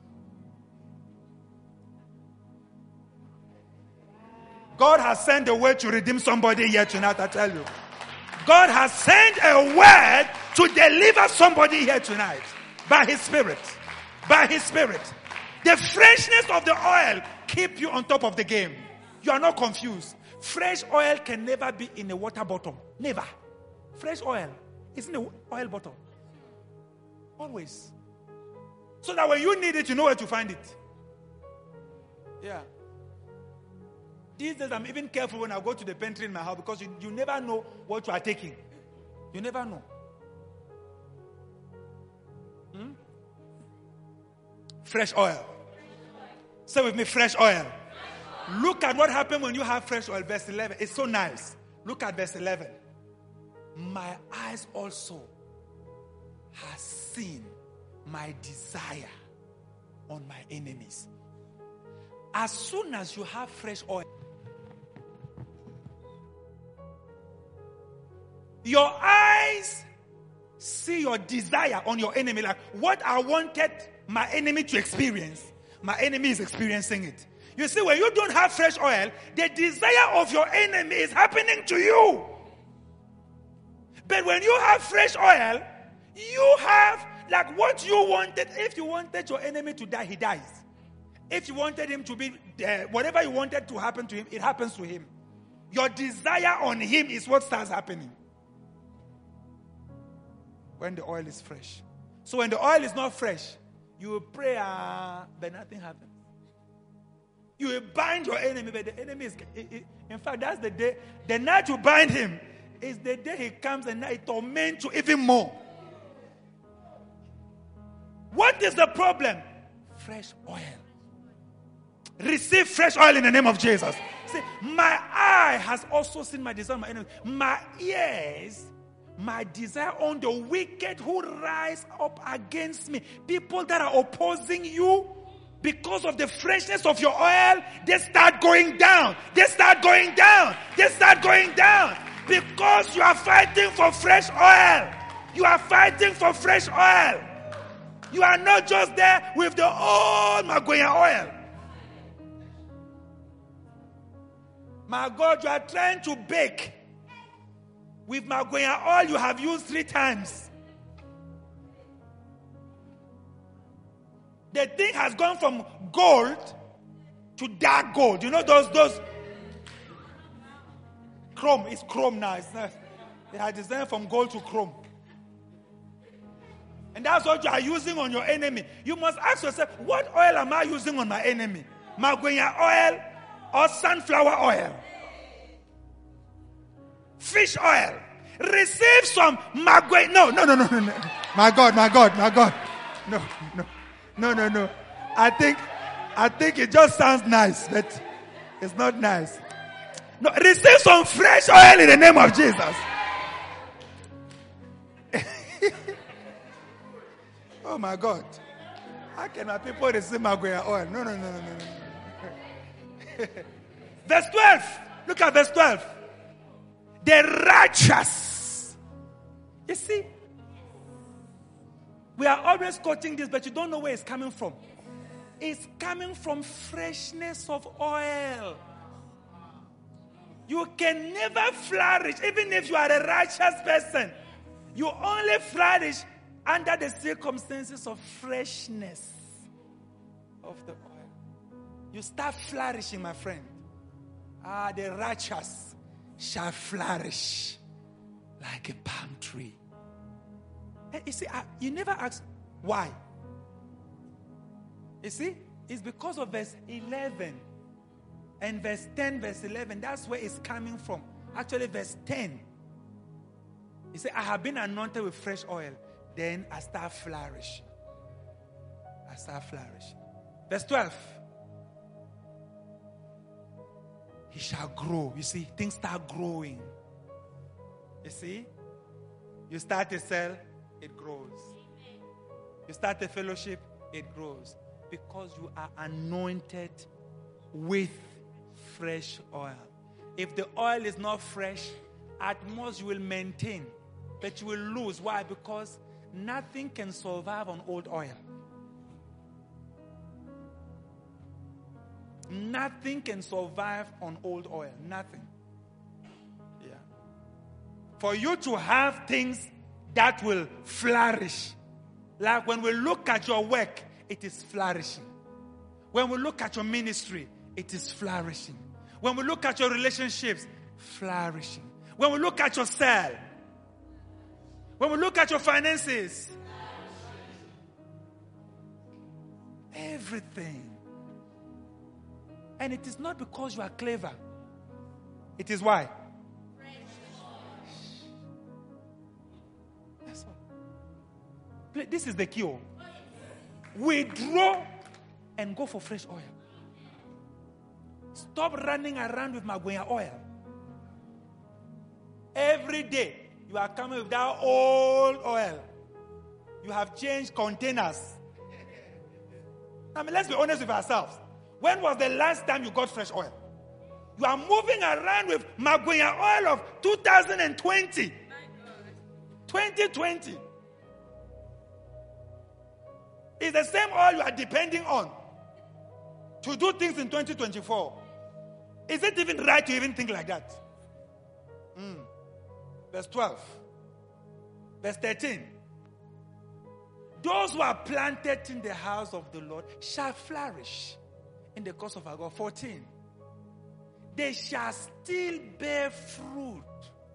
Speaker 1: God has sent a word to redeem somebody here tonight, I tell you. God has sent a word to deliver somebody here tonight. By His Spirit. By His Spirit. The freshness of the oil keep you on top of the game. You are not confused. Fresh oil can never be in a water bottle. Never. Fresh oil is in an oil bottle. Always. So that when you need it, you know where to find it. Yeah. These days, I'm even careful when I go to the pantry in my house because you never know what you are taking. You never know. Fresh oil. Say with me, fresh oil. Look at what happened when you have fresh oil. Verse 11. It's so nice. Look at verse 11. My eyes also have seen my desire on my enemies. As soon as you have fresh oil, your eyes see your desire on your enemy. Like what I wanted my enemy to experience, my enemy is experiencing it. You see, when you don't have fresh oil, the desire of your enemy is happening to you. But when you have fresh oil, you have like what you wanted. If you wanted your enemy to die, he dies. If you wanted him to be, whatever you wanted to happen to him, it happens to him. Your desire on him is what starts happening. When the oil is fresh. So when the oil is not fresh, you will pray, but nothing happens. You will bind your enemy, but the enemy is... in fact, that's the day. The night you bind him is the day he comes and he torments you even more. What is the problem? Fresh oil. Receive fresh oil in the name of Jesus. See, my eye has also seen my desire on my enemy. My ears, my desire on the wicked who rise up against me. People that are opposing you because of the freshness of your oil, they start going down. They start going down. They start going down. Because you are fighting for fresh oil. You are fighting for fresh oil. You are not just there with the old maguenya oil. My God, you are trying to bake with maguenya oil you have used 3 times. The thing has gone from gold to dark gold. You know those chrome. It's chrome now. It's not, they are designed from gold to chrome. And that's what you are using on your enemy. You must ask yourself, what oil am I using on my enemy? Maguenya oil or sunflower oil? Fish oil. Receive some Maguenya. No. My God. No. I think it just sounds nice, but it's not nice. No, receive some fresh oil in the name of Jesus. Oh my God. How can my people receive Maguenya oil? No. Verse 12. Look at verse 12. The righteous. You see, we are always quoting this, but you don't know where it's coming from. It's coming from freshness of oil. You can never flourish, even if you are a righteous person. You only flourish under the circumstances of freshness of the oil. You start flourishing, my friend. The righteous shall flourish like a palm tree. And you see, you never ask why. You see, it's because of verse 11 and verse 10, verse 11. That's where it's coming from. Actually, verse 10. He said, I have been anointed with fresh oil. Then I start flourishing. Verse 12. He shall grow. You see, things start growing. You see? You start to sell, it grows. You start a fellowship, it grows. Because you are anointed with fresh oil. If the oil is not fresh, at most you will maintain, but you will lose. Why? Because nothing can survive on old oil. Nothing can survive on old oil. Nothing. Yeah. For you to have things that will flourish, like when we look at your work, it is flourishing. When we look at your ministry, it is flourishing. When we look at your relationships, flourishing. When we look at your cell, when we look at your finances, everything. And it is not because you are clever. It is why? That's all. This is the cure. Withdraw and go for fresh oil. Stop running around with Maguenya oil. Every day you are coming with that old oil. You have changed containers. I mean, let's be honest with ourselves. When was the last time you got fresh oil? You are moving around with Maguenya oil of 2020. 2020. It's the same oil you are depending on to do things in 2024. Is it even right to even think like that? Verse 12. Verse 13. Those who are planted in the house of the Lord shall flourish in the course of our God. 14. They shall still bear fruit.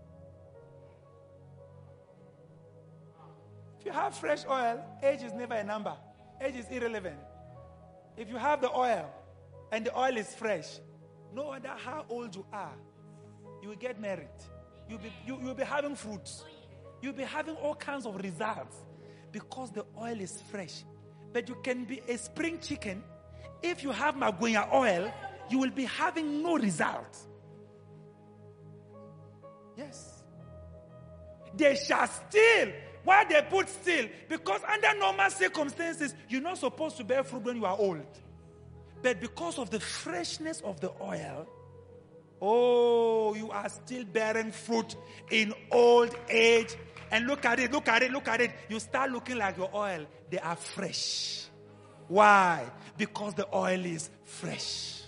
Speaker 1: If you have fresh oil, age is never a number. Age is irrelevant. If you have the oil and the oil is fresh, no matter how old you are, you will get married. You'll be having fruits. You'll be having all kinds of results because the oil is fresh. But you can be a spring chicken. If you have Maguenya oil, you will be having no result. Yes. They shall still. Why they put still? Because under normal circumstances, you're not supposed to bear fruit when you are old. But because of the freshness of the oil, you are still bearing fruit in old age. And look at it. You start looking like your oil. They are fresh. Why? Because the oil is fresh.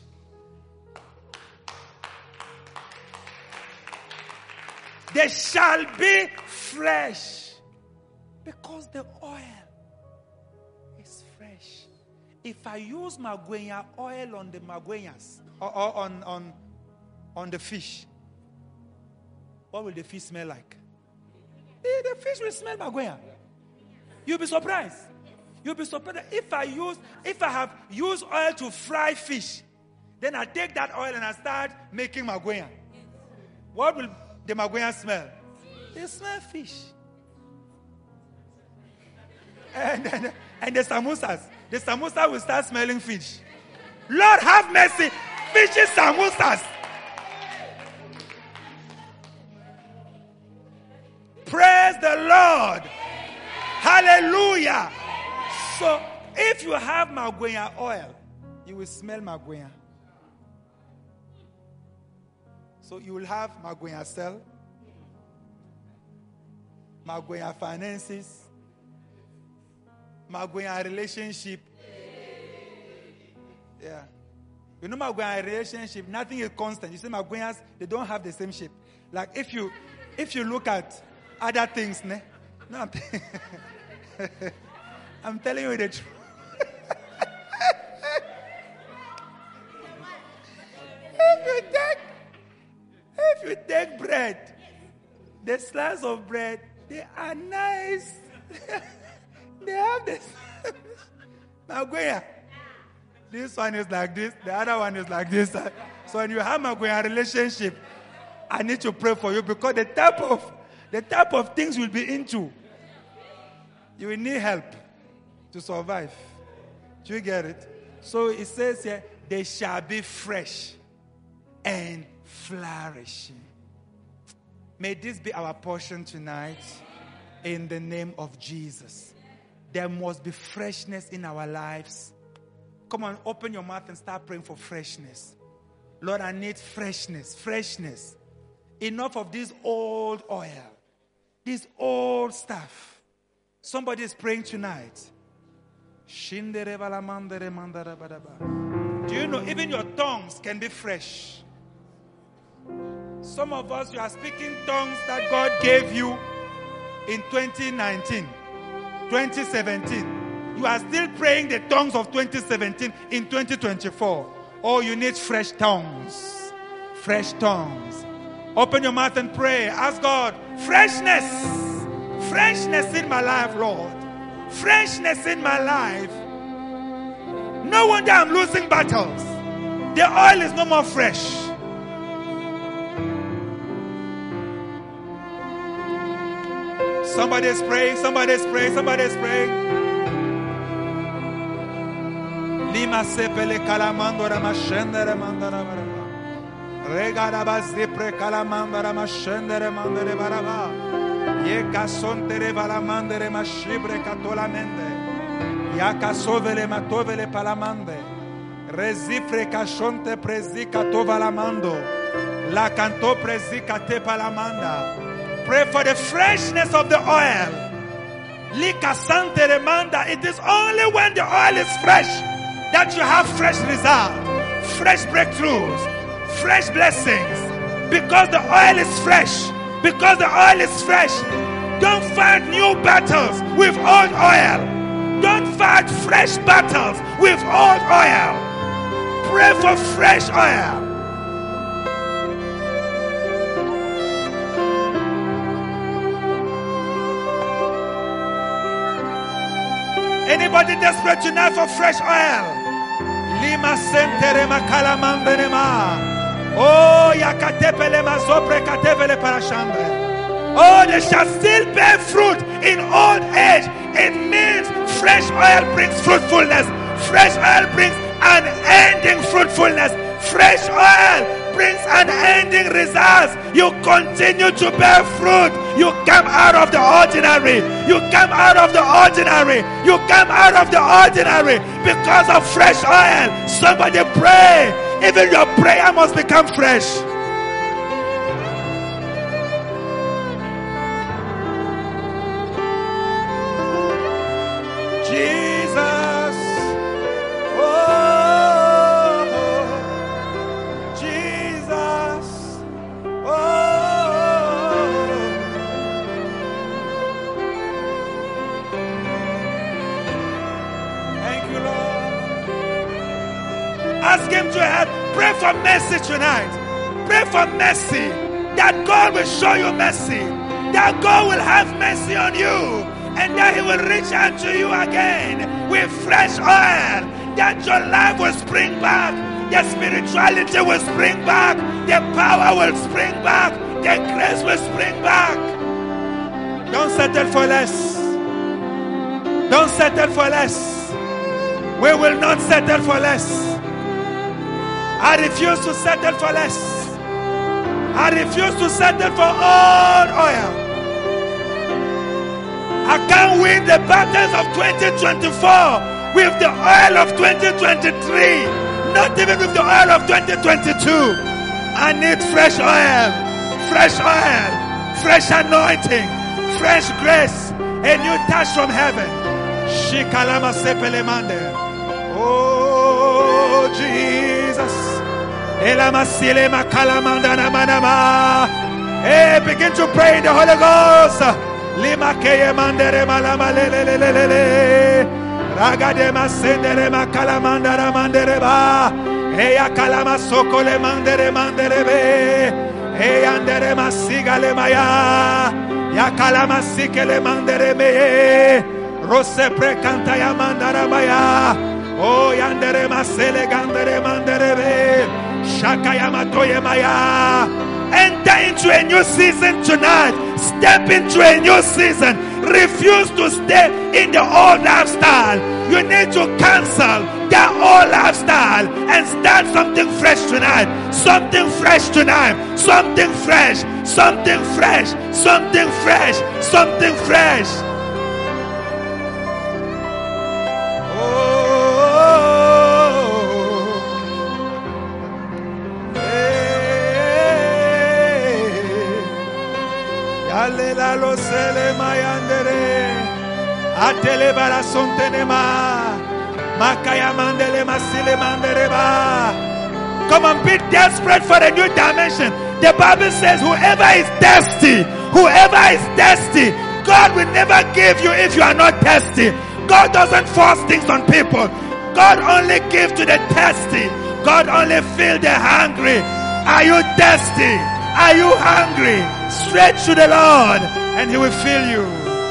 Speaker 1: They shall be fresh. Because the oil is fresh. If I use Maguenya oil on the Maguenyas or on the fish, what will the fish smell like? The fish will smell Maguenya. You'll be surprised. You'll be surprised. If I have used oil to fry fish, then I take that oil and I start making Maguenya. What will the Maguenya smell? They smell fish. And the samosas. The samosa will start smelling fish. Lord, have mercy. Fishy samosas. Praise the Lord. Hallelujah. So, if you have maguenya oil, you will smell maguenya. So, you will have maguenya cell, maguenya finances, maguenya relationship. Yeah. You know maguenya relationship, nothing is constant. You see magwenyas, they don't have the same shape. Like if you look at other things, no, I'm telling you the truth. If you take bread, the slice of bread, they are nice. They have this. Maguenya. This one is like this, the other one is like this. So when you have maguenya relationship, I need to pray for you because the type of things you'll be into, you will need help to survive. Do you get it? So it says here, they shall be fresh and flourishing. May this be our portion tonight in the name of Jesus. There must be freshness in our lives. Come on, open your mouth and start praying for freshness. Lord, I need freshness, freshness. Enough of this old oil, this old stuff. Somebody is praying tonight. Do you know even your tongues can be fresh? Some of us, you are speaking tongues that God gave you in 2019, 2017. You are still praying the tongues of 2017 in 2024. Oh, you need fresh tongues. Fresh tongues. Open your mouth and pray. Ask God, freshness. Freshness in my life, Lord. Freshness in my life. No wonder I'm losing battles. The oil is no more fresh. Somebody is praying. Somebody is praying. Somebody is praying. Lima sepele calamandora mascendere mandara baraba. Regara bazipre calamandara mascendere mandere baraba. Yeka sontere valamandere mashibre catolamende. Yaka sovele matovele palamande. Rezifre cachonte prezi catovalamando. La canto prezi cate palamanda. Pray for the freshness of the oil. Lika sante remanda. It is only when the oil is fresh that you have fresh results, fresh breakthroughs, fresh blessings. Because the oil is fresh. Because the oil is fresh. Don't fight new battles with old oil. Don't fight fresh battles with old oil. Pray for fresh oil. Anybody desperate tonight for fresh oil? Lima sentere makala mandenema. Oh, yakatepele mazopre katevele parashambre. Oh, they shall still bear fruit in old age. It means fresh oil brings fruitfulness. Fresh oil brings an ending fruitfulness. Fresh oil brings an ending results. You continue to bear fruit. You come out of the ordinary. You come out of the ordinary. You come out of the ordinary because of fresh oil. Somebody pray. Even your prayer must become fresh. Jesus. Oh, Jesus. Oh. Thank you, Lord. Ask Him to help. Pray for mercy tonight. Pray for mercy. That God will show you mercy. That God will have mercy on you. And that He will reach out to you again with fresh oil. That your life will spring back. The spirituality will spring back. The power will spring back. The grace will spring back. Don't settle for less. Don't settle for less. We will not settle for less. I refuse to settle for less. I refuse to settle for old oil. I can't win the battles of 2024 with the oil of 2023. Not even with the oil of 2022. I need fresh oil, fresh anointing, fresh grace, a new touch from heaven. Shikalama sepelemande. Oh Jesus. Elamasilema kalamanda namanama. Hey, begin to pray in the Holy Ghost. Lima keye mandere malama lelelelele. Ragade masendere makalamanda ramandereba. Eya kalama sokole mandere manderebe. Eya andere masigale maya. Ya kalama sikele mandere meye. Rose prekanta ya mandara maya. Oh yandere masele gandere manderebe. Shaka ya matoye maya. Enter into a new season tonight. Step into a new season. Refuse to stay in the old lifestyle. You need to cancel that old lifestyle and start something fresh tonight. Something fresh tonight. Something fresh. Something fresh. Something fresh. Something fresh. Alela lo sele mayandere atele bara sontenema makaya mandele masile mandereba. Come on, be desperate for a new dimension. The Bible says whoever is thirsty, God will never give you if you are not thirsty. God doesn't force things on people. God only gives to the thirsty. God only fills the hungry. Are you thirsty? Are you hungry? Stretch to the Lord and He will fill you.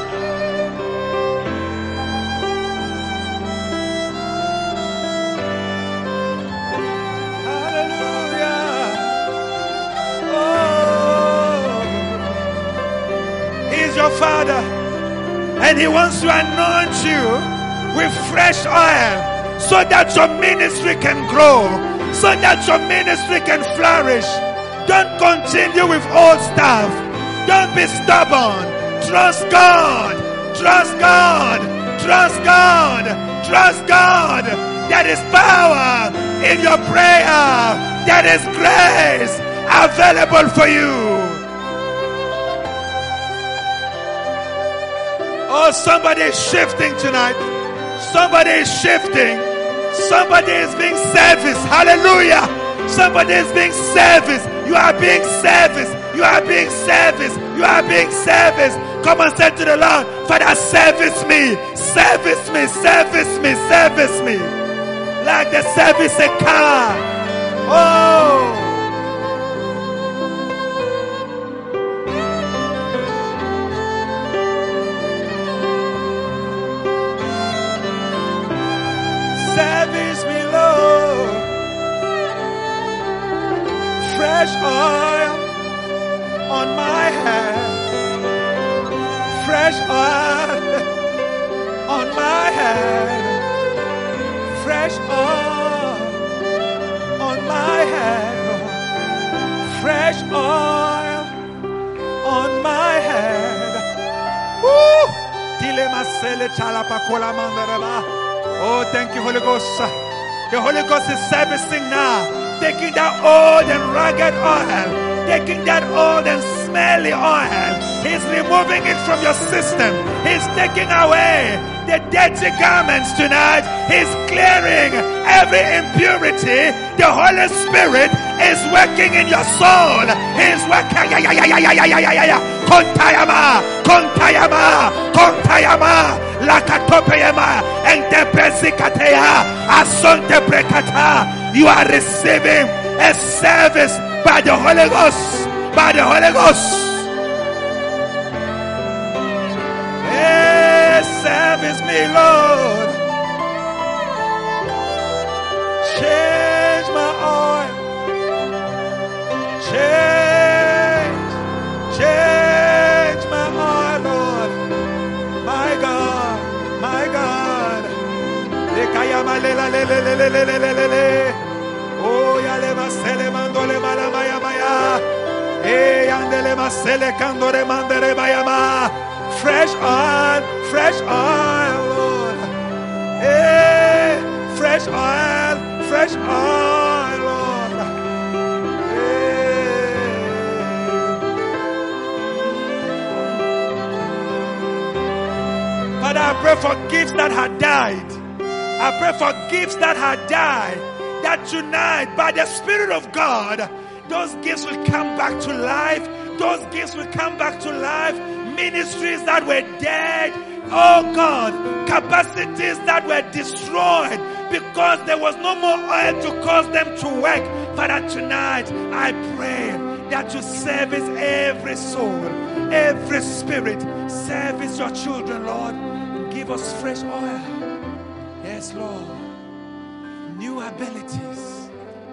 Speaker 1: Hallelujah. Oh. He is your Father and He wants to anoint you with fresh oil so that your ministry can grow, so that your ministry can flourish. Don't continue with old stuff. Don't be stubborn. Trust God. Trust God. Trust God. Trust God. There is power in your prayer. There is grace available for you. Oh, somebody is shifting tonight. Somebody is shifting. Somebody is being serviced. Hallelujah. Somebody is being serviced. You are being serviced. You are being serviced. You are being serviced. Come and say to the Lord, Father, service me. Service me. Service me. Service me. Like they service a car. Oh. Service me, Lord. Fresh oil on my head. Fresh oil on my head. Fresh oil on my head. Fresh oil on my head. Woo! Oh, thank you, Holy Ghost. The Holy Ghost is servicing now. Taking that old and rugged oil, taking that old and smelly oil, He's removing it from your system. He's taking away the dirty garments tonight. He's clearing every impurity. The Holy Spirit is working in your soul. He's working. Kontayama, kontayama, kontayama, lakatopeyama, entepezikateya, asonte brekata. You are receiving a service by the Holy Ghost. By the Holy Ghost. Hey, service me, Lord. Change my oil. Change my oil, Lord. Oh, ya le masele mandole malamaya maya. Eh, andele masele kandore mandere bayama. Fresh oil, Lord. Eh, fresh oil, Lord. Father, I pray for gifts that had died. I pray for gifts that had died. That tonight, by the Spirit of God, those gifts will come back to life. Those gifts will come back to life. Ministries that were dead. Oh God, capacities that were destroyed because there was no more oil to cause them to work. Father, tonight, I pray that you service every soul, every spirit. Service your children, Lord. Give us fresh oil. Yes, Lord. New abilities.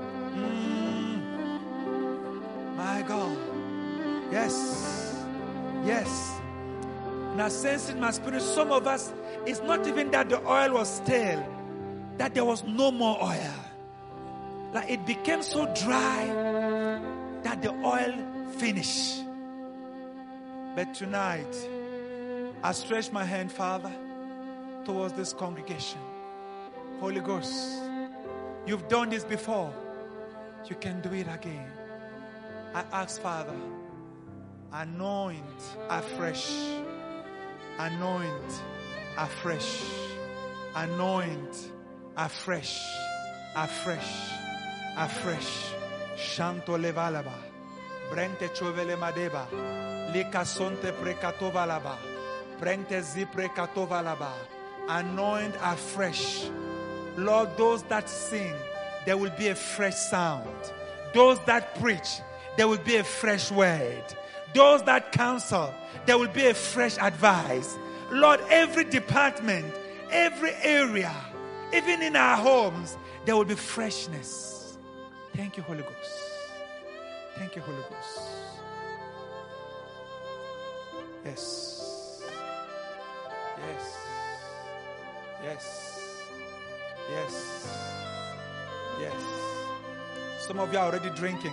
Speaker 1: My God. Yes. Yes. And I sense in my spirit, some of us, it's not even that the oil was stale, that there was no more oil. Like it became so dry that the oil finished. But tonight, I stretch my hand, Father, towards this congregation. Holy Ghost, you've done this before. You can do it again. I ask, Father, anoint afresh. Anoint afresh. Anoint afresh. Afresh. Afresh. Shanto levalaba. Brente chovele madeba. Lika sonte prekatovalaba. Brente zipre katovalaba. Anoint afresh. Lord, those that sing, there will be a fresh sound. Those that preach, there will be a fresh word. Those that counsel, there will be a fresh advice. Lord, every department, every area, even in our homes, there will be freshness. Thank you, Holy Ghost. Thank you, Holy Ghost. Yes. Yes. Yes. Yes. Yes. Some of you are already drinking.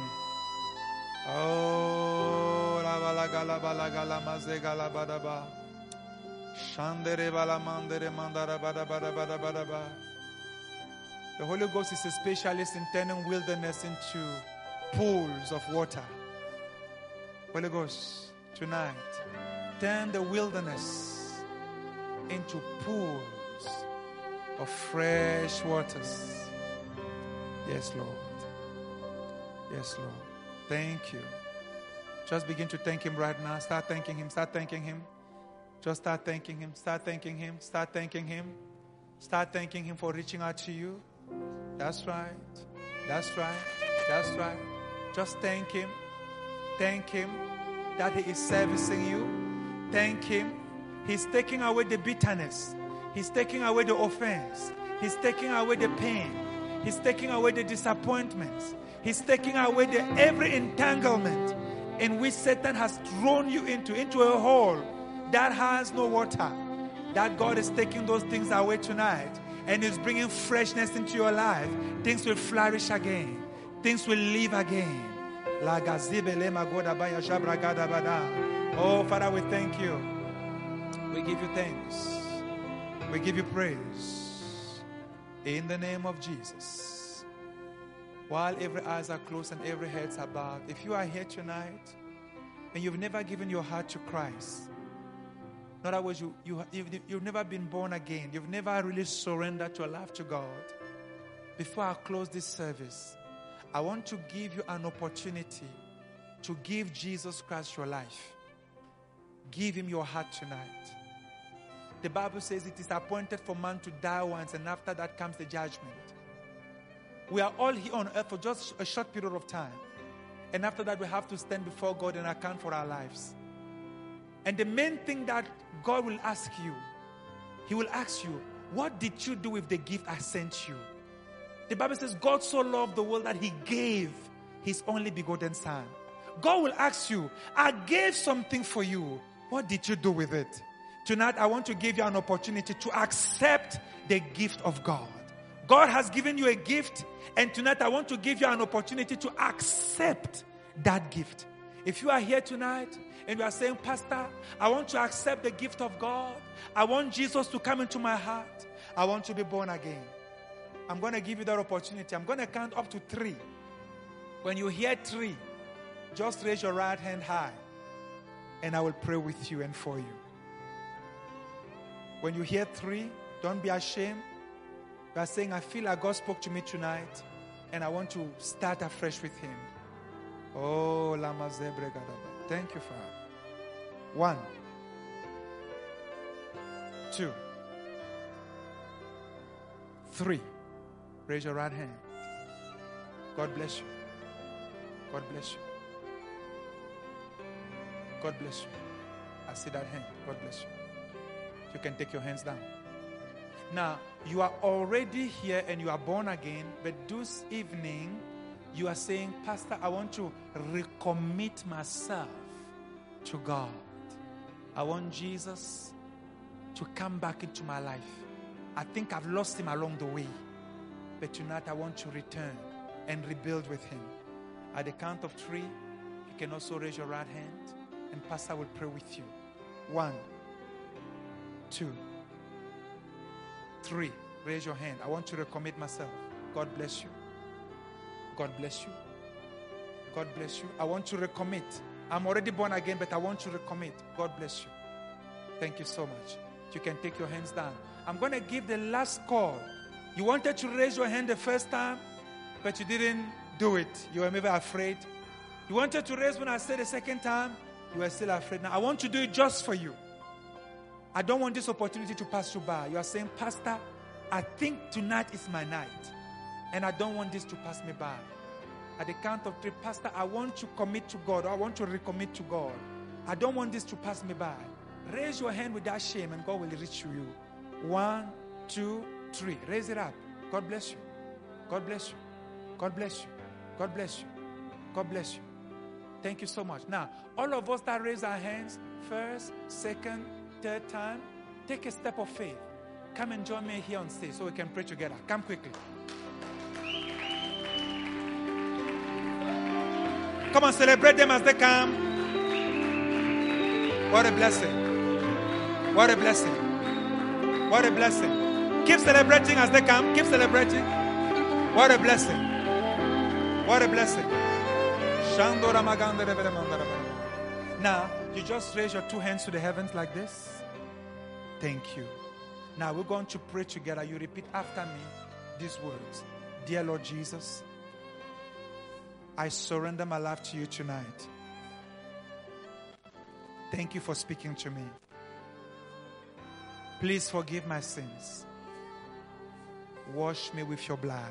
Speaker 1: Oh, la bala gala bala gala maze gala bada ba. Shandere bala mandere mandara bada bada bada bada ba. The Holy Ghost is a specialist in turning wilderness into pools of water. Holy Ghost, tonight, turn the wilderness into pools of fresh waters. Yes, Lord. Yes, Lord. Thank you. Just begin to thank Him right now. Start thanking Him. Start thanking Him. Just start thanking Him. Start thanking Him. Start thanking Him. Start thanking Him for reaching out to you. That's right. That's right. That's right. Just thank Him. Thank Him that He is servicing you. Thank Him. He's taking away the bitterness. He's taking away the offense. He's taking away the pain. He's taking away the disappointments. He's taking away every entanglement in which Satan has thrown you into a hole that has no water. That God is taking those things away tonight and is bringing freshness into your life. Things will flourish again. Things will live again. Oh, Father, we thank you. We give you thanks. We give you praise. In the name of Jesus. While every eyes are closed and every heads are bowed, if you are here tonight and you've never given your heart to Christ, in other words, you've never been born again, you've never really surrendered your life to God, before I close this service, I want to give you an opportunity to give Jesus Christ your life. Give Him your heart tonight. The Bible says it is appointed for man to die once, and after that comes the judgment. We are all here on earth for just a short period of time. And after that, we have to stand before God and account for our lives. And the main thing that God will ask you, He will ask you, what did you do with the gift I sent you? The Bible says God so loved the world that He gave His only begotten Son. God will ask you, I gave something for you. What did you do with it? Tonight, I want to give you an opportunity to accept the gift of God. God has given you a gift, and tonight I want to give you an opportunity to accept that gift. If you are here tonight and you are saying, Pastor, I want to accept the gift of God. I want Jesus to come into my heart. I want to be born again. I'm going to give you that opportunity. I'm going to count up to 3. When you hear 3, just raise your right hand high, and I will pray with you and for you. When you hear 3, don't be ashamed. You are saying, I feel like God spoke to me tonight, and I want to start afresh with Him. Oh, Lama Zebre Gadaba. Thank you, Father. 1, 2, 3. Raise your right hand. God bless you. God bless you. God bless you. I see that hand. God bless you. You can take your hands down. Now, you are already here and you are born again, but this evening, you are saying, Pastor, I want to recommit myself to God. I want Jesus to come back into my life. I think I've lost Him along the way, but tonight I want to return and rebuild with Him. At the count of 3, you can also raise your right hand, and Pastor will pray with you. 1, 2, 3. Raise your hand. I want to recommit myself. God bless you. God bless you. God bless you. I want to recommit. I'm already born again, but I want to recommit. God bless you. Thank you so much. You can take your hands down. I'm going to give the last call. You wanted to raise your hand the first time, but you didn't do it. You were maybe afraid. You wanted to raise when I said the second time. You were still afraid. Now, I want to do it just for you. I don't want this opportunity to pass you by. You are saying, Pastor, I think tonight is my night, and I don't want this to pass me by. At the count of 3, Pastor, I want to commit to God. I want to recommit to God. I don't want this to pass me by. Raise your hand without shame, and God will reach you. 1, 2, 3. Raise it up. God bless you. God bless you. God bless you. God bless you. God bless you. Thank you so much. Now, all of us that raise our hands, first, second, third time, take a step of faith. Come and join me here on stage so we can pray together. Come quickly. Come on, celebrate them as they come. What a blessing. What a blessing. What a blessing. Keep celebrating as they come. Keep celebrating. What a blessing. What a blessing. Now, you just raise your 2 hands to the heavens like this. Thank you. Now, we're going to pray together. You repeat after me these words. Dear Lord Jesus, I surrender my life to you tonight. Thank you for speaking to me. Please forgive my sins. Wash me with your blood.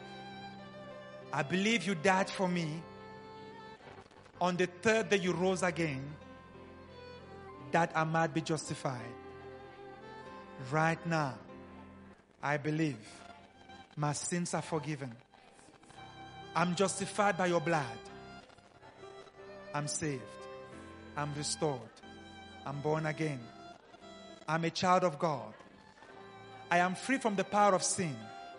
Speaker 1: I believe you died for me. On the 3rd day you rose again, that I might be justified. Right now, I believe my sins are forgiven. I'm justified by your blood. I'm saved. I'm restored. I'm born again. I'm a child of God. I am free from the power of sin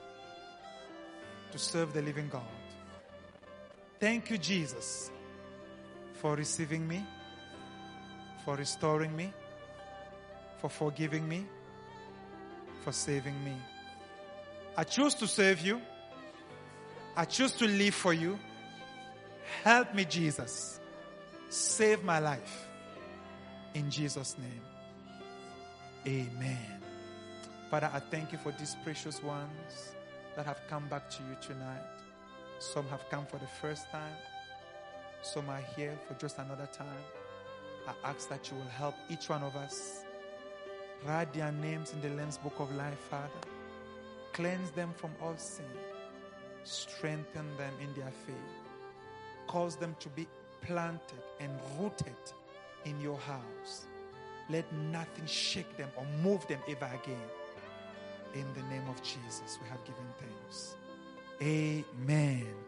Speaker 1: to serve the living God. Thank you, Jesus, for receiving me, for restoring me, for forgiving me, for saving me. I choose to serve you. I choose to live for you. Help me, Jesus. Save my life. In Jesus' name. Amen. Father, I thank you for these precious ones that have come back to you tonight. Some have come for the first time. Some are here for just another time. I ask that you will help each one of us. Write their names in the Lamb's Book of Life, Father. Cleanse them from all sin. Strengthen them in their faith. Cause them to be planted and rooted in your house. Let nothing shake them or move them ever again. In the name of Jesus, we have given thanks. Amen.